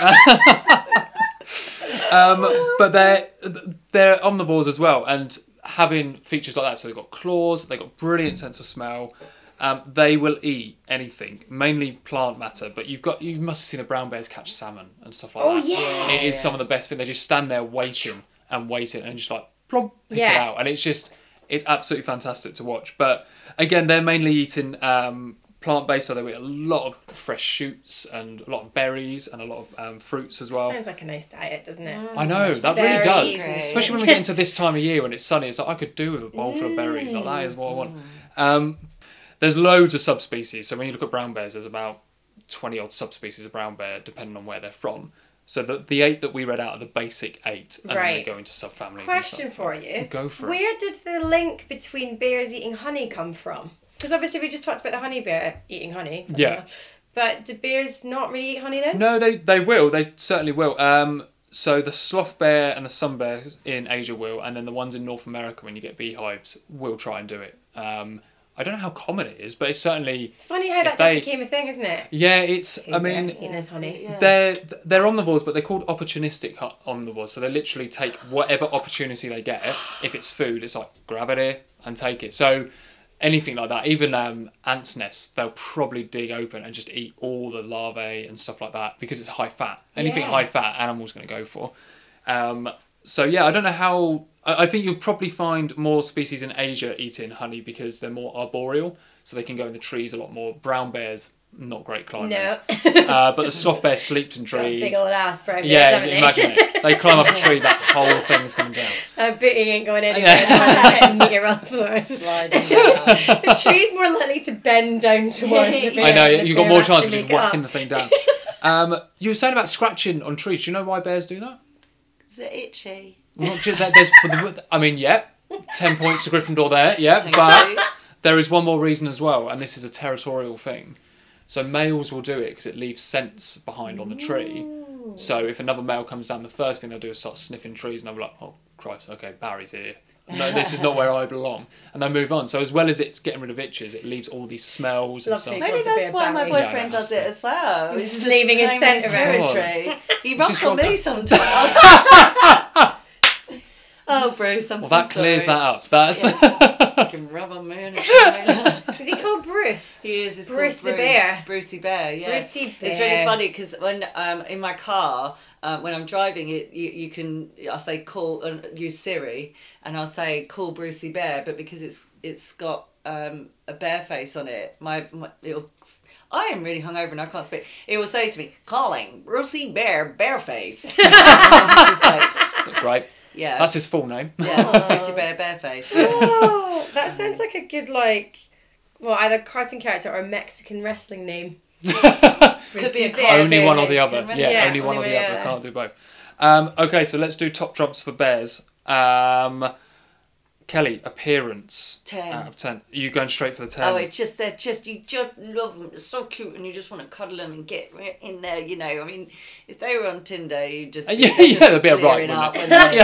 But they're omnivores as well, and having features like that. So they've got claws, they've got brilliant sense of smell. They will eat anything, mainly plant matter. But you must have seen the brown bears catch salmon and stuff like that. Yeah. It is some of the best thing. They just stand there waiting and just like plomp, pick it out, and it's absolutely fantastic to watch. But again, they're mainly eating plant-based, so they eat a lot of fresh shoots and a lot of berries and a lot of fruits as well. Sounds like a nice diet, doesn't it? I know, that really does. Great. Especially when we get into this time of year when it's sunny, it's like I could do with a bowl full of berries. Like, that is what I want. There's loads of subspecies. So when you look at brown bears, there's about 20 odd subspecies of brown bear, depending on where they're from. So the 8 that we read out are the basic 8, and then they go into subfamilies. Question for you. Go for it. Where did the link between bears eating honey come from? Because obviously we just talked about the honey bear eating honey. Yeah. But do bears not really eat honey then? No, they will. They certainly will. So the sloth bear and the sun bear in Asia will, and then the ones in North America, when you get beehives, will try and do it. I don't know how common it is, but it's certainly... It's funny how that just became a thing, isn't it? Yeah, it's... I mean... Eating as honey. Yeah. They're omnivores, but they're called opportunistic omnivores. So they literally take whatever opportunity they get. If it's food, it's like, grab it here and take it. So anything like that, even ants' nests, they'll probably dig open and just eat all the larvae and stuff like that because it's high fat. Anything high fat, animals going to go for. So yeah, I don't know how... I think you'll probably find more species in Asia eating honey because they're more arboreal, so they can go in the trees a lot more. Brown bears, not great climbers. No. But the sloth bear sleeps in trees. Big old ass brown bears, Yeah, haven't they? imagine it. They climb up a tree, that whole thing's coming down. Booty ain't going anywhere. You're on the floor. Sliding down. The tree's more likely to bend down towards the bear. I know, than the you've got bear more chance of actually just make it whacking up. the thing down. You were saying about scratching on trees. Do you know why bears do that? Is it itchy? Well, not just that. I mean, 10 points to Gryffindor there, Thank but you. there is one more reason as well, and this is a territorial thing. So males will do it because it leaves scents behind on the tree. So if another male comes down, the first thing they'll do is start sniffing trees, and they'll be like, oh, Christ, okay, Barry's here. No, this is not where I belong. And they move on. So as well as it's getting rid of itches, it leaves all these smells and Lovely. stuff. Maybe that's why my Yeah, boyfriend that does has it to as well. He's just leaving his claiming scent around. territory. He Which rubs is on what me the- sometimes. Oh, Bruce, I'm Well, so that clears sorry. that up. That's You can rub on me and it's fine. Is he called Bruce? He is. It's Bruce called the bear. Brucey Bear, yeah. Brucey It's Bear. really funny because when in my car, when I'm driving, you can, I'll say use Siri, and I'll say call Brucey Bear, but because it's got a bear face on it, I am really hungover and I can't speak. It will say to me, calling Brucey Bear, Bearface. It's just like, great. yeah. That's his full name. Yeah, Brucey Bear, Bearface. Oh, that sounds like a good, either cartoon character or Mexican wrestling name. Could be a Bear, Only one or the Bear, other. Bear, Yeah, Yeah, only one or only the one, other. yeah. Can't do both. Okay, so let's do top trumps for bears. Kelly, appearance 10. out of 10. Are you going straight for the 10? Oh, you just love them. It's so cute, and you just want to cuddle them and get in there. You know, I mean, if they were on Tinder, you just that'd be a right, clearing up. wouldn't And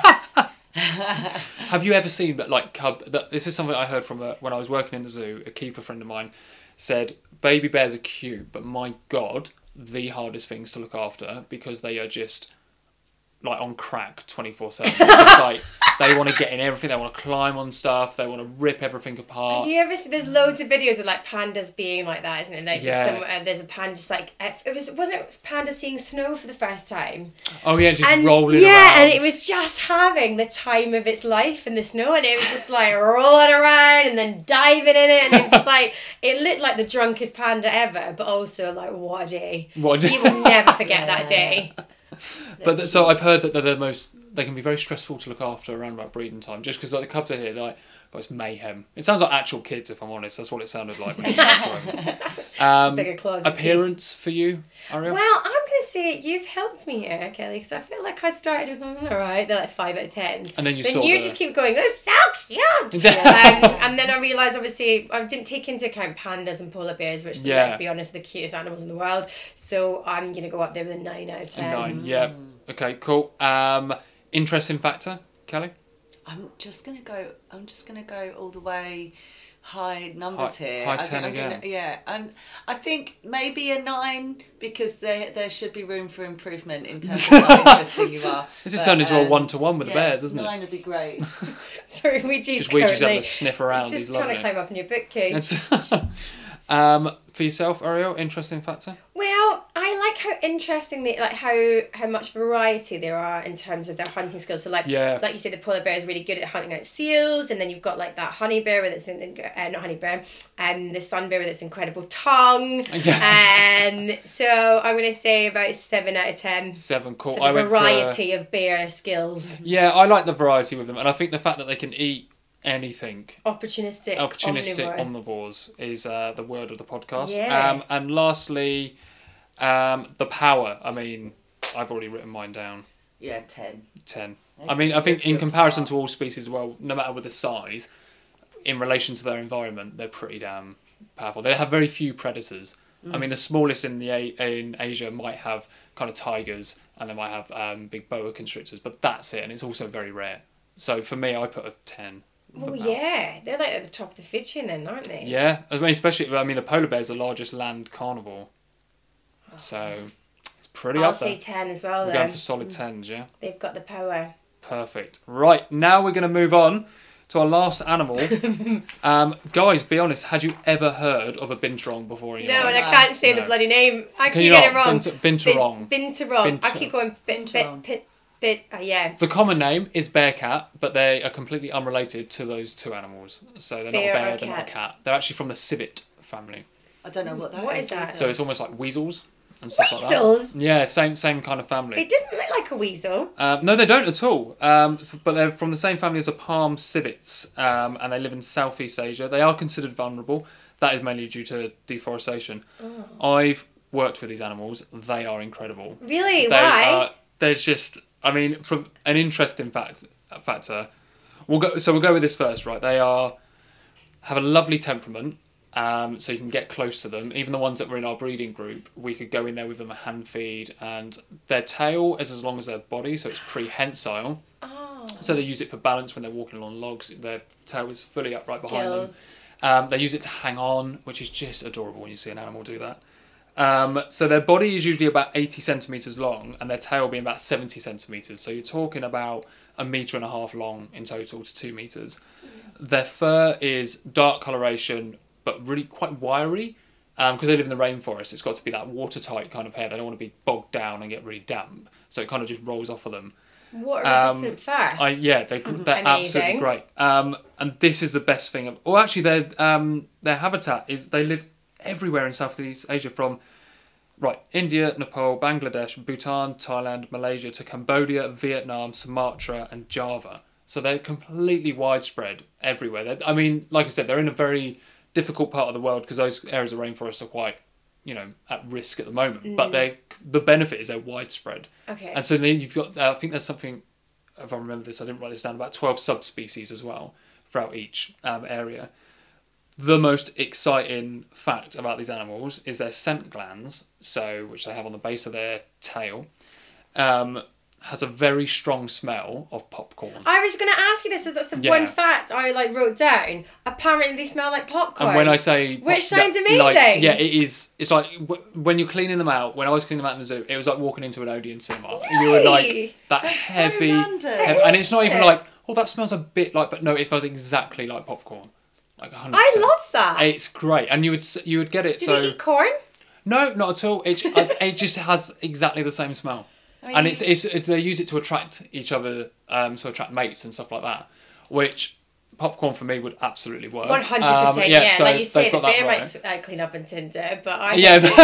Have you ever seen this is something I heard from when I was working in the zoo. A keeper friend of mine said baby bears are cute, but my God, the hardest things to look after because they are just like on crack 24/7. Just like they want to get in everything. They want to climb on stuff. They want to rip everything apart. Have you ever seen? There's loads of videos of pandas being like that, isn't it? Like Yeah. there's a panda just wasn't it panda seeing snow for the first time? Oh yeah, just And rolling yeah, around. and it was just having the time of its life in the snow, and it was just rolling around and then diving in it, and it was just it looked like the drunkest panda ever, but also what a day. What a day. You will never forget that day. But so I've heard that they can be very stressful to look after around about breeding time. Just because the cubs are here, they're like, oh, it's mayhem. It sounds like actual kids, if I'm honest. That's what it sounded like when you described Bigger claws. and appearance for you, Ariel? well, I'm going to say you've helped me here, Kelly, because I feel like I started with alright, they're 5 out of 10. And then you then saw you the- just keep going, it's so cute! And then I realised, obviously, I didn't take into account pandas and polar bears, which, let's be honest, are the cutest animals in the world. So I'm going to go up there with a 9 out of 10. 9, yeah. Okay, cool. Interesting factor, Kelly? I'm just gonna go all the way. high numbers here. High I 10 think I'm again. yeah, and I think maybe a 9 because there should be room for improvement in terms of how interesting you are. This has turned into a 1-to-1 with the yeah, Bears, hasn't 9 would be great. Sorry, Ouija's Just Ouija's having currently a sniff around. just He's trying loving to climb up in your bookcase. For yourself, Ariel, interesting factor? Well, I like how interesting how much variety there are in terms of their hunting skills. So like you say, the polar bear is really good at hunting out seals, and then you've got like that honey bear with its not honey bear, and the sun bear with its incredible tongue. So I'm gonna say about 7 out of 10. 7, cool. For the variety of bear skills. Yeah, I like the variety with them, and I think the fact that they can eat anything. Opportunistic omnivores is the word of the podcast. Yeah. And lastly, the power. I mean, I've already written mine down. Yeah, 10. 10. I mean, I think in comparison to all species as well, no matter with the size, in relation to their environment, they're pretty damn powerful. They have very few predators. I mean, the smallest in Asia might have kind of tigers, and they might have big boa constrictors, but that's it, and it's also very rare. So for me, I put a 10. Oh yeah, they're like at the top of the food chain then, aren't they? Yeah, I mean, especially, the polar bear is the largest land carnivore, so it's pretty I'll up there. say 10 as well. We're then going for solid 10s, yeah. They've got the power. Perfect. Right, now we're going to move on to our last animal. Guys, be honest, had you ever heard of a binturong before? In your No, life? and I can't say the bloody name. I Can keep you getting not? it wrong. Binturong. Binturong. I keep going yeah. The common name is bearcat, but they are completely unrelated to those two animals. So they're not a bear, they're not a cat. They're actually from the civet family. I don't know what that is. What is that? So it's almost like weasels and stuff like that. Weasels? Yeah, same kind of family. It doesn't look like a weasel. No, they don't at all. But they're from the same family as the palm civets, and they live in Southeast Asia. They are considered vulnerable. That is mainly due to deforestation. Oh. I've worked with these animals. They are incredible. Really? Why? They're just... I mean, from an interesting factor, we'll go with this first, right? They have a lovely temperament, so you can get close to them. Even the ones that were in our breeding group, we could go in there with them a hand feed, and their tail is as long as their body, so it's prehensile. Oh. So they use it for balance when they're walking along logs. Their tail is fully upright behind them. They use it to hang on, which is just adorable when you see an animal do that. So their body is usually about 80 centimetres long, and their tail being about 70 centimetres. So you're talking about 1.5 metres long in total to 2 metres. Their fur is dark coloration, but really quite wiry, because they live in the rainforest. It's got to be that watertight kind of hair. They don't want to be bogged down and get really damp, so it kind of just rolls off of them. Water-resistant fur. They're absolutely great. And this is the best thing. Their habitat is they live everywhere in Southeast Asia, from India, Nepal, Bangladesh, Bhutan, Thailand, Malaysia to Cambodia, Vietnam, Sumatra and Java. So they're completely widespread everywhere. I mean, like I said, they're in a very difficult part of the world because those areas of rainforest are quite, at risk at the moment. But the benefit is they're widespread. Okay. And so then you've got, I think there's something, if I remember this, I didn't write this down, about 12 subspecies as well throughout each area. The most exciting fact about these animals is their scent glands, which they have on the base of their tail, has a very strong smell of popcorn. I was going to ask you this, that's the one fact I wrote down. Apparently they smell like popcorn. And when I say... Which sounds amazing. It is. It's like when you're cleaning them out, when I was cleaning them out in the zoo, it was like walking into an Odeon cinema. Really? You were like, that's heavy... So random. And it's not even like, that smells a bit like... But no, it smells exactly like popcorn. Like 100%. I love that. It's great, and you would get it. Do they eat corn? No, not at all. It just has exactly the same smell, and it's they use it to attract each other, so attract mates and stuff like that. Which popcorn for me would absolutely work. 100%. Yeah, so like you say, the bear right. might clean up in Tinder, but I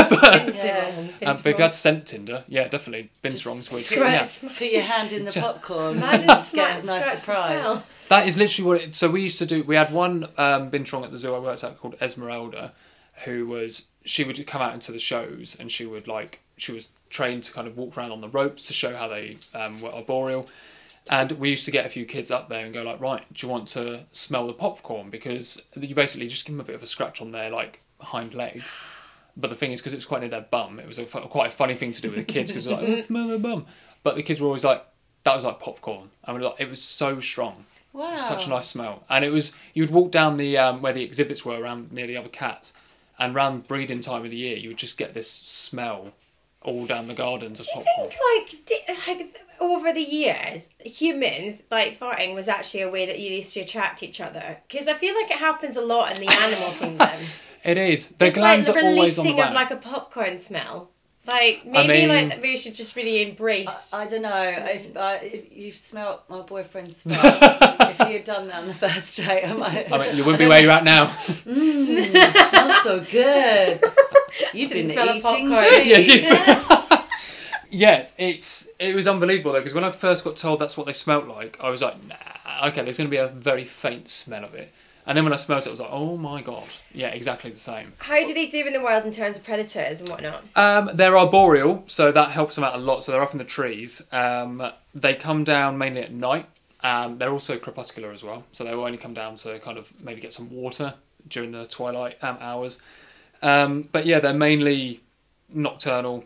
but if you had scent Tinder, definitely binturongs would. Put your hand in the popcorn. Get a nice surprise. That is literally what. So we used to do. We had one binturong at the zoo I worked at called Esmeralda, she would come out into the shows, and she was trained to kind of walk around on the ropes to show how they were arboreal. And we used to get a few kids up there and go like, right, do you want to smell the popcorn? Because you basically just give them a bit of a scratch on their hind legs. But the thing is, because it was quite near their bum, it was quite a funny thing to do with the kids, because like, smell their bum. But the kids were always like, that was like popcorn. I mean, it was so strong. Wow. It was such a nice smell. And it was, you would walk down the where the exhibits were around near the other cats, and around breeding time of the year, you would just get this smell all down the gardens of popcorn. I think like over the years, humans like farting was actually a way that you used to attract each other, because I feel like it happens a lot in the animal kingdom. It is. The It's glands like are the always on the releasing back. of like a popcorn smell. Like maybe like we should just really embrace. I don't know if you've smelt my boyfriend's smell. If you had done that on the first date, I mean, you wouldn't be where you're at now. It smells so good. You've been Didn't smell of eating popcorn. Yeah, it was unbelievable though, because when I first got told that's what they smelt like, I was like, nah, okay, there's going to be a very faint smell of it. And then when I smelled it, I was like, oh my god, yeah, exactly the same. How do they do in the wild in terms of predators and whatnot? They're arboreal, so that helps them out a lot. So they're up in the trees. They come down mainly at night. They're also crepuscular as well, so they will only come down to kind of maybe get some water during the twilight hours. But yeah, they're mainly nocturnal.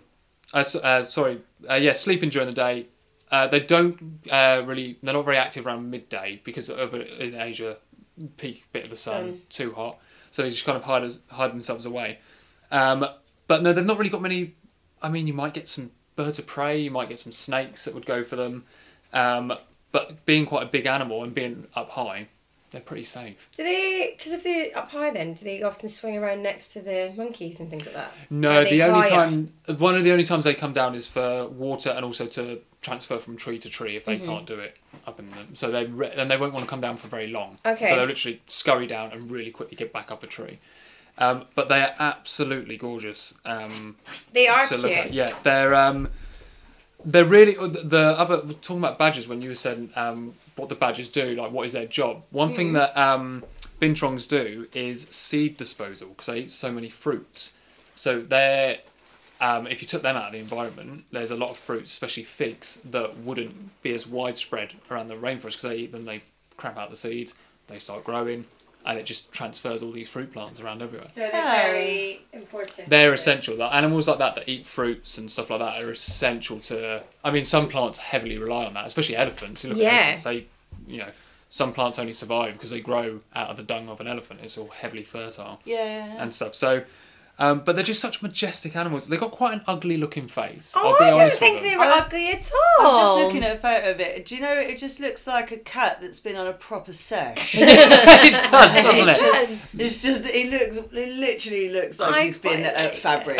Sleeping during the day. They don't they're not very active around midday because in Asia, peak bit of the sun, too hot. So they just kind of hide themselves away. But no, they've not really got many. I mean, you might get some birds of prey, you might get some snakes that would go for them. But being quite a big animal and being up high, they're pretty safe. Do they, because if they're up high then, do they often swing around next to the monkeys and things like that? No, one of the only times they come down is for water and also to transfer from tree to tree if they can't do it up in them. So they won't want to come down for very long. Okay. So they'll literally scurry down and really quickly get back up a tree. But they are absolutely gorgeous. They are to cute. look at. Yeah, they're really talking about badgers when you were saying what the badgers do, like what is their job. One thing that binturongs do is seed disposal because they eat so many fruits. So they're if you took them out of the environment, there's a lot of fruits, especially figs, that wouldn't be as widespread around the rainforest because they eat them, they crap out the seeds, they start growing, and it just transfers all these fruit plants around everywhere. So they're very important. They're essential. Like animals like that eat fruits and stuff like that are essential to. I mean, some plants heavily rely on that, especially elephants. You look at elephants, some plants only survive because they grow out of the dung of an elephant. It's all heavily fertile. Yeah. And stuff. So, but they're just such majestic animals. They've got quite an ugly looking face. Oh, I'll be I honest don't with think them. they were ugly at all. I'm just looking at a photo of it. Do you know, it just looks like a cat that's been on a proper sesh. It does, doesn't it? It literally looks like he's been at Fabric.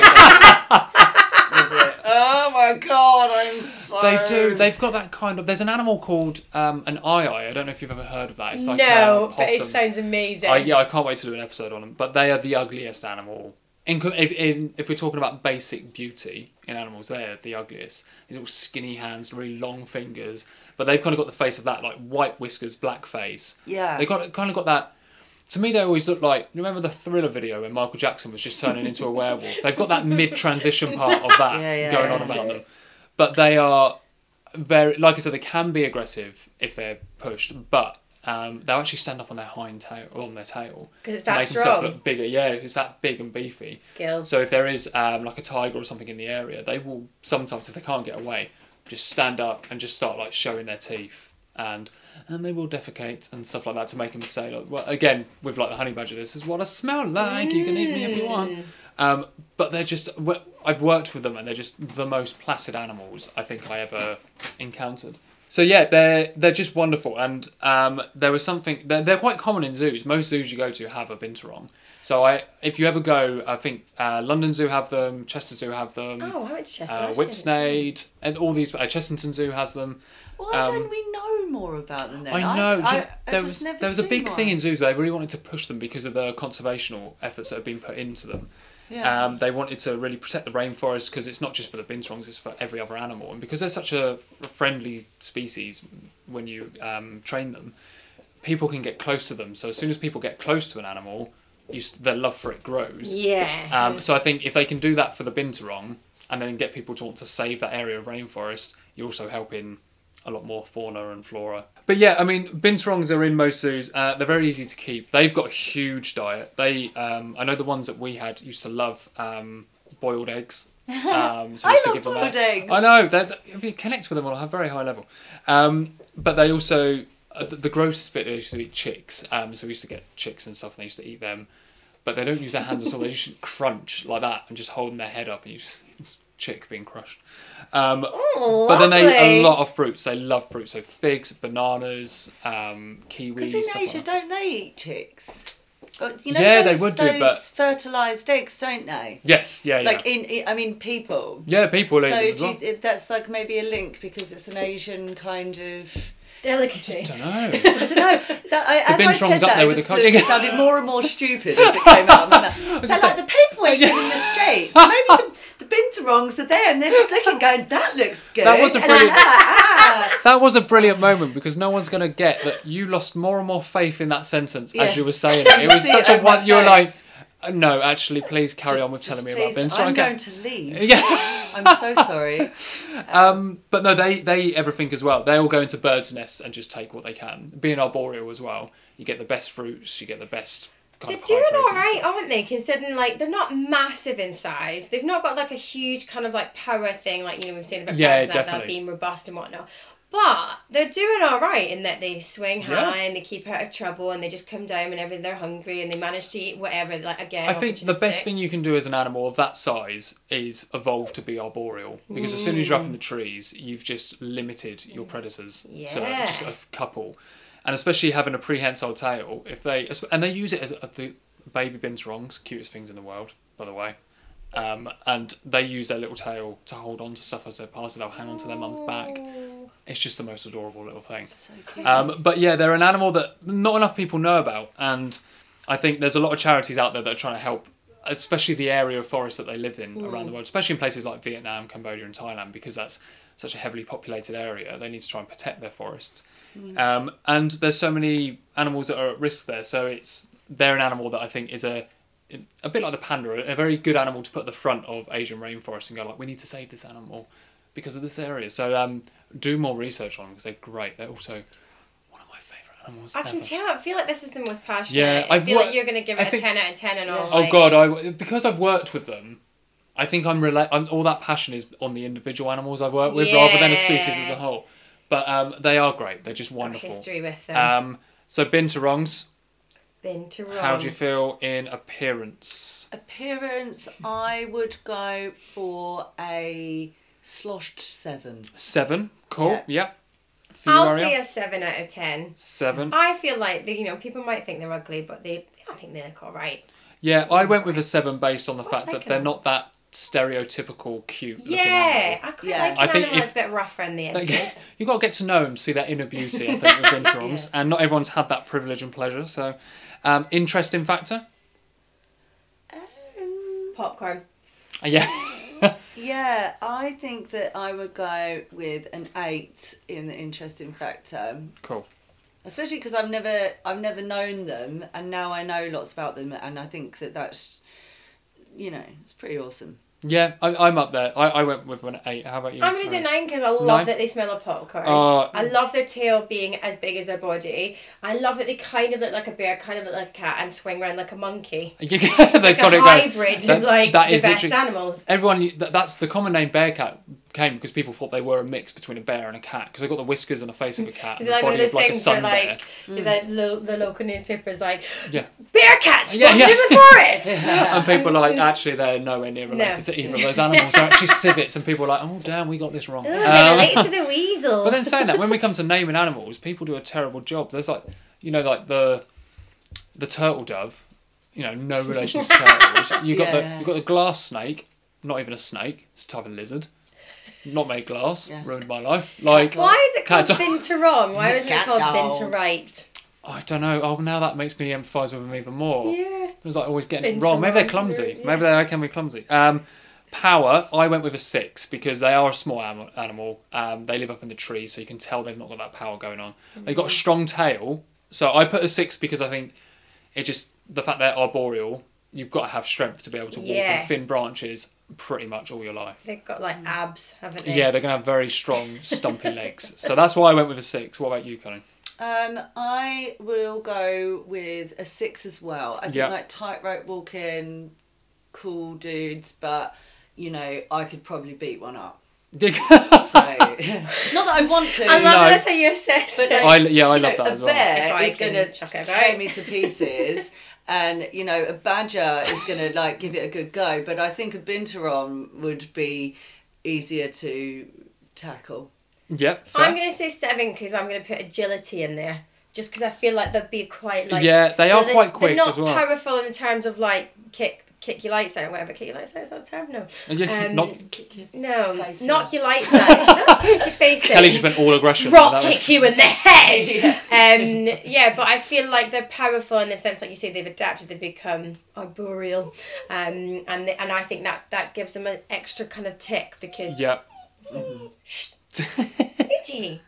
Oh my god, I'm so... They do. They've got that kind of... There's an animal called an eye. I don't know if you've ever heard of that. It's like no, a but it possum. sounds amazing. I can't wait to do an episode on them. But they are the ugliest animal. If we're talking about basic beauty in animals, they're the ugliest. These little skinny hands, really long fingers. But they've kind of got the face of that, like white whiskers, black face. Yeah. They've kind of got that... To me, they always look like... Remember the Thriller video when Michael Jackson was just turning into a werewolf? They've got that mid-transition part of that going on about them. But they are very... Like I said, they can be aggressive if they're pushed, but they'll actually stand up on their tail. Because it's to that make strong. themselves look bigger. Yeah, it's that big and beefy. Skills. So if there is like a tiger or something in the area, they will sometimes, if they can't get away, just stand up and just start like showing their teeth. And they will defecate and stuff like that to make them say, like, well, again, with like the honey badger, this is what I smell like, you can eat me if you want. But they're just, I've worked with them and they're just the most placid animals I think I ever encountered. So yeah, they're just wonderful. And there was something, they're quite common in zoos. Most zoos you go to have a binturong. So if you ever go, I think London Zoo have them, Chester Zoo have them. Oh, I went to Chester. Whipsnade, and all these, Chessington Zoo has them. Why don't we know more about them then? I know. There was a big one. thing in zoos. They really wanted to push them because of the conservational efforts that have been put into them. Yeah. They wanted to really protect the rainforest because it's not just for the binturongs, it's for every other animal. And because they're such a friendly species when you train them, people can get close to them. So as soon as people get close to an animal, their love for it grows. Yeah. So I think if they can do that for the binturong and then get people to want to save that area of rainforest, you're also helping a lot more fauna and flora. But yeah, I mean, binturongs are in most zoos. They're very easy to keep. They've got a huge diet. I know the ones that we had used to love boiled eggs. So I used to love give them boiled that. eggs. I know. If you connect with them on a very high level. But they also the grossest bit, they used to eat chicks. So we used to get chicks and stuff, and they used to eat them. But they don't use their hands at all. They just crunch like that and just holding their head up, and you just it's chick being crushed. But then they eat a lot of fruits. They love fruit. So figs, bananas, kiwis. Because in stuff Asia, like that. don't they eat chicks? Yeah, they would do, but fertilised eggs, don't they? Yes, yeah. Like people. Yeah, people eat So them as well. that's like maybe a link because it's an Asian kind of. Delicacy. I don't know. I don't know. As I binturong's said up that, there it with just the sort of sounded more and more stupid as it came out of my mouth. They're like the people eating in the streets. Maybe the binturongs are there and they're just looking, going, "That looks good." That was a brilliant. Ah. That was a brilliant moment because no one's going to get that you lost more and more faith in that sentence as you were saying it. It was See such it a on my one. You were like, face. No, actually, please carry Just- on with just telling me please, about binturong. I'm Okay. going to leave. Yeah. I'm so sorry. But no, they eat everything as well. They all go into birds' nests and just take what they can. Being arboreal as well, you get the best fruits, you get the best kind They're of doing high protein alright, stuff. aren't they? Considering like they're not massive in size. They've not got like a huge kind of like power thing like we've seen about Yeah, birds now, definitely. being robust and whatnot. But they're doing alright in that they swing high and they keep out of trouble and they just come down whenever they're hungry and they manage to eat whatever. Like again, I think the best opportunistic. thing you can do as an animal of that size is evolve to be arboreal. Because as soon as you're up in the trees, you've just limited your predators to Yeah. just a couple. And especially having a prehensile tail, and they use it as the baby binturongs, cutest things in the world, by the way. And they use their little tail to hold on to stuff as they pass it. They'll hang on to their mum's back. It's just the most adorable little thing. So cute. But yeah, they're an animal that not enough people know about, and I think there's a lot of charities out there that are trying to help, especially the area of forest that they live in around the world, especially in places like Vietnam, Cambodia and Thailand, because that's such a heavily populated area. They need to try and protect their forests. And there's so many animals that are at risk there, so they're an animal that I think is a bit like the panda, a very good animal to put at the front of Asian rainforests and go like, we need to save this animal because of this area. So do more research on them because they're great. They're also one of my favourite animals I ever. can tell. I feel like this is the most passionate. Yeah, I I've feel wor- like you're going to give I it a think- 10 out of 10 and all. Oh like, God, because I've worked with them, I think I'm all that passion is on the individual animals I've worked with rather than a species as a whole. But they are great. They're just got wonderful. history with them. So binturongs, Binturong. how do you feel in appearance? Appearance, I would go for a sloshed 7. 7. Cool. Yeah. Yep. For you, I'll Maria? say a 7 out of 10. 7. I feel like people might think they're ugly, but I think they look alright. Yeah, I went with a 7 based on the fact like that they're them. not that stereotypical cute looking Yeah, animal. I quite Yeah. like I an think animal that's if- a bit rougher in the edges. You've got to get to know them to see their inner beauty, I think, with binturongs. And not everyone's had that privilege and pleasure. So, interesting factor? Popcorn. Yeah. Yeah, I think that I would go with an 8 in the interesting factor. Cool. Especially because I've never known them, and now I know lots about them, and I think that's, it's pretty awesome. Yeah, I'm up there. I went with an 8. How about you? I'm going to do 9 because I love 9? that they smell of popcorn. Oh. I love their tail being as big as their body. I love that they kind of look like a bear, kind of look like a cat, and swing around like a monkey. They've Like got a it going. hybrid of like that the is best literally- animals. Everyone, that's the common name bearcat came because people thought they were a mix between a bear and a cat because they've got the whiskers and the face of a cat Is and it the like one of body those of like a things sun where bear. like the local newspapers like Yeah. bear cats Yeah, spotted yeah. in the forest? And people are like, actually, they're nowhere near related to either of those animals. They're actually civets, and people are like, oh, damn, we got this wrong. They're related to the weasel. But then saying that, when we come to naming animals, people do a terrible job. There's like, like the turtle dove, no relation to turtles. You've got the glass snake, not even a snake, it's a type of lizard. Not made glass, ruined my life. Like, Why is it called Cat- binturong? Why isn't it Cat called dog. binturite? I don't know. Oh, now that makes me empathise with them even more. Yeah. It was like always getting it wrong. Maybe they're clumsy. Yeah. Maybe they can be clumsy. Power, I went with a 6 because they are a small animal. They live up in the trees, so you can tell they've not got that power going on. They've got a strong tail, so I put a 6 because I think the fact they're arboreal, you've got to have strength to be able to walk Yeah. on thin branches pretty much all your life. They've got like abs, haven't they? Yeah, they're going to have very strong, stumpy legs. So that's why I went with a 6. What about you, Colin? I will go with a 6 as well. I think Yeah. like tightrope walking, cool dudes, but I could probably beat one up. So, not that I want to. I love No. that's how you assess But, it. I you love know, that as a well. bear If I is can going to chuck it tear about. me to pieces, and you know, a badger is going to like give it a good go. But I think a binturong would be easier to tackle. Yep. fair. I'm going to say 7 because I'm going to put agility in there. Just because I feel like they'd be quite like... Yeah, they are quite quick they're not as well. powerful in terms of like kick your lights out or whatever. Kick your lights out, is that the term? No. No, Face knock in. your lights out. Kick your face in. Kelly just went all aggression. Rock That was- kick you in the head. Yeah, but I feel like they're powerful in the sense, like you say, they've adapted, they've become arboreal, and I think that gives them an extra kind of tick because. Yeah. Ouija.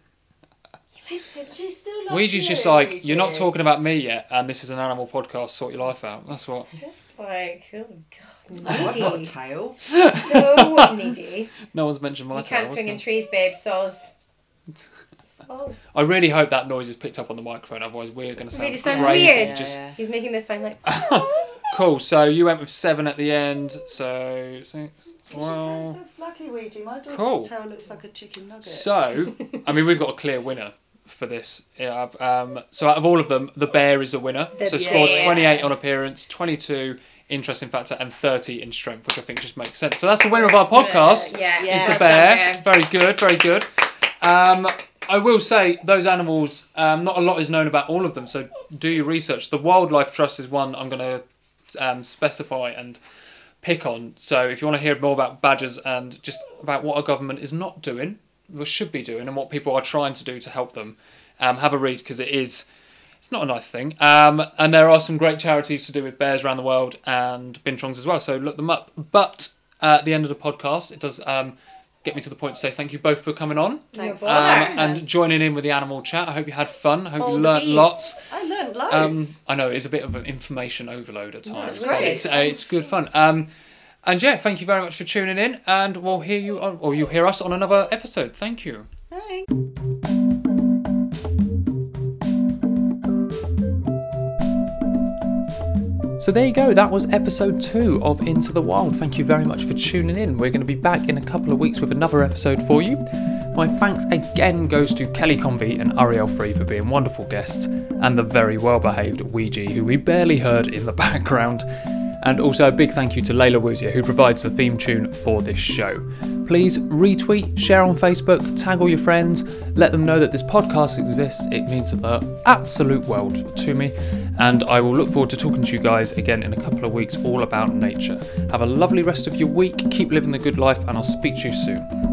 Ouija's just like, you're not talking about me yet, and this is an animal podcast, sort your life out. That's what. Just like, oh god, I've got a needy. tail. So needy. No one's mentioned my You tail. can't swing in trees, babe. Soz. Soz. I really hope that noise is picked up on the microphone, otherwise we're going to sound We just sound crazy. weird. Just He's making this sound like. cool. So you went with 7 at the end. So 6, 12. So fluffy, Ouija. My dog's Cool. tail looks like a chicken nugget. So, I mean, we've got a clear winner for this. Yeah, so out of all of them, the bear is the winner. The So scored bear. 28 on appearance, 22 interesting factor, and 30 in strength, which I think just makes sense. So that's the winner of our podcast. Yeah, Yeah. Is well the done, bear. bear. Very good, very good. I will say those animals, not a lot is known about all of them, so do your research. The Wildlife Trust is one I'm going to specify and pick on. So if you want to hear more about badgers and just about what our government is not doing, or should be doing, and what people are trying to do to help them, have a read because it's not a nice thing. And there are some great charities to do with bears around the world and binturongs as well, so look them up. But at the end of the podcast, it does get me to the point to say thank you both for coming on Thanks. No bother. and joining in with the animal chat. I hope you had fun. I hope All you the learnt bees. lots. I learned loads. I know it's a bit of an information overload at times, it's but great. it's good fun. And yeah, thank you very much for tuning in, and we'll hear you on, or you'll hear us on another episode. Thank you. Thanks. So there you go, that was episode 2 of Into the Wild. Thank you very much for tuning in. We're going to be back in a couple of weeks with another episode for you. My thanks again goes to Kelly Convey and Ariel Free for being wonderful guests, and the very well-behaved Ouija, who we barely heard in the background. And also a big thank you to Layla Woozier, who provides the theme tune for this show. Please retweet, share on Facebook, tag all your friends, let them know that this podcast exists. It means the absolute world to me. And I will look forward to talking to you guys again in a couple of weeks all about nature. Have a lovely rest of your week, keep living the good life, and I'll speak to you soon.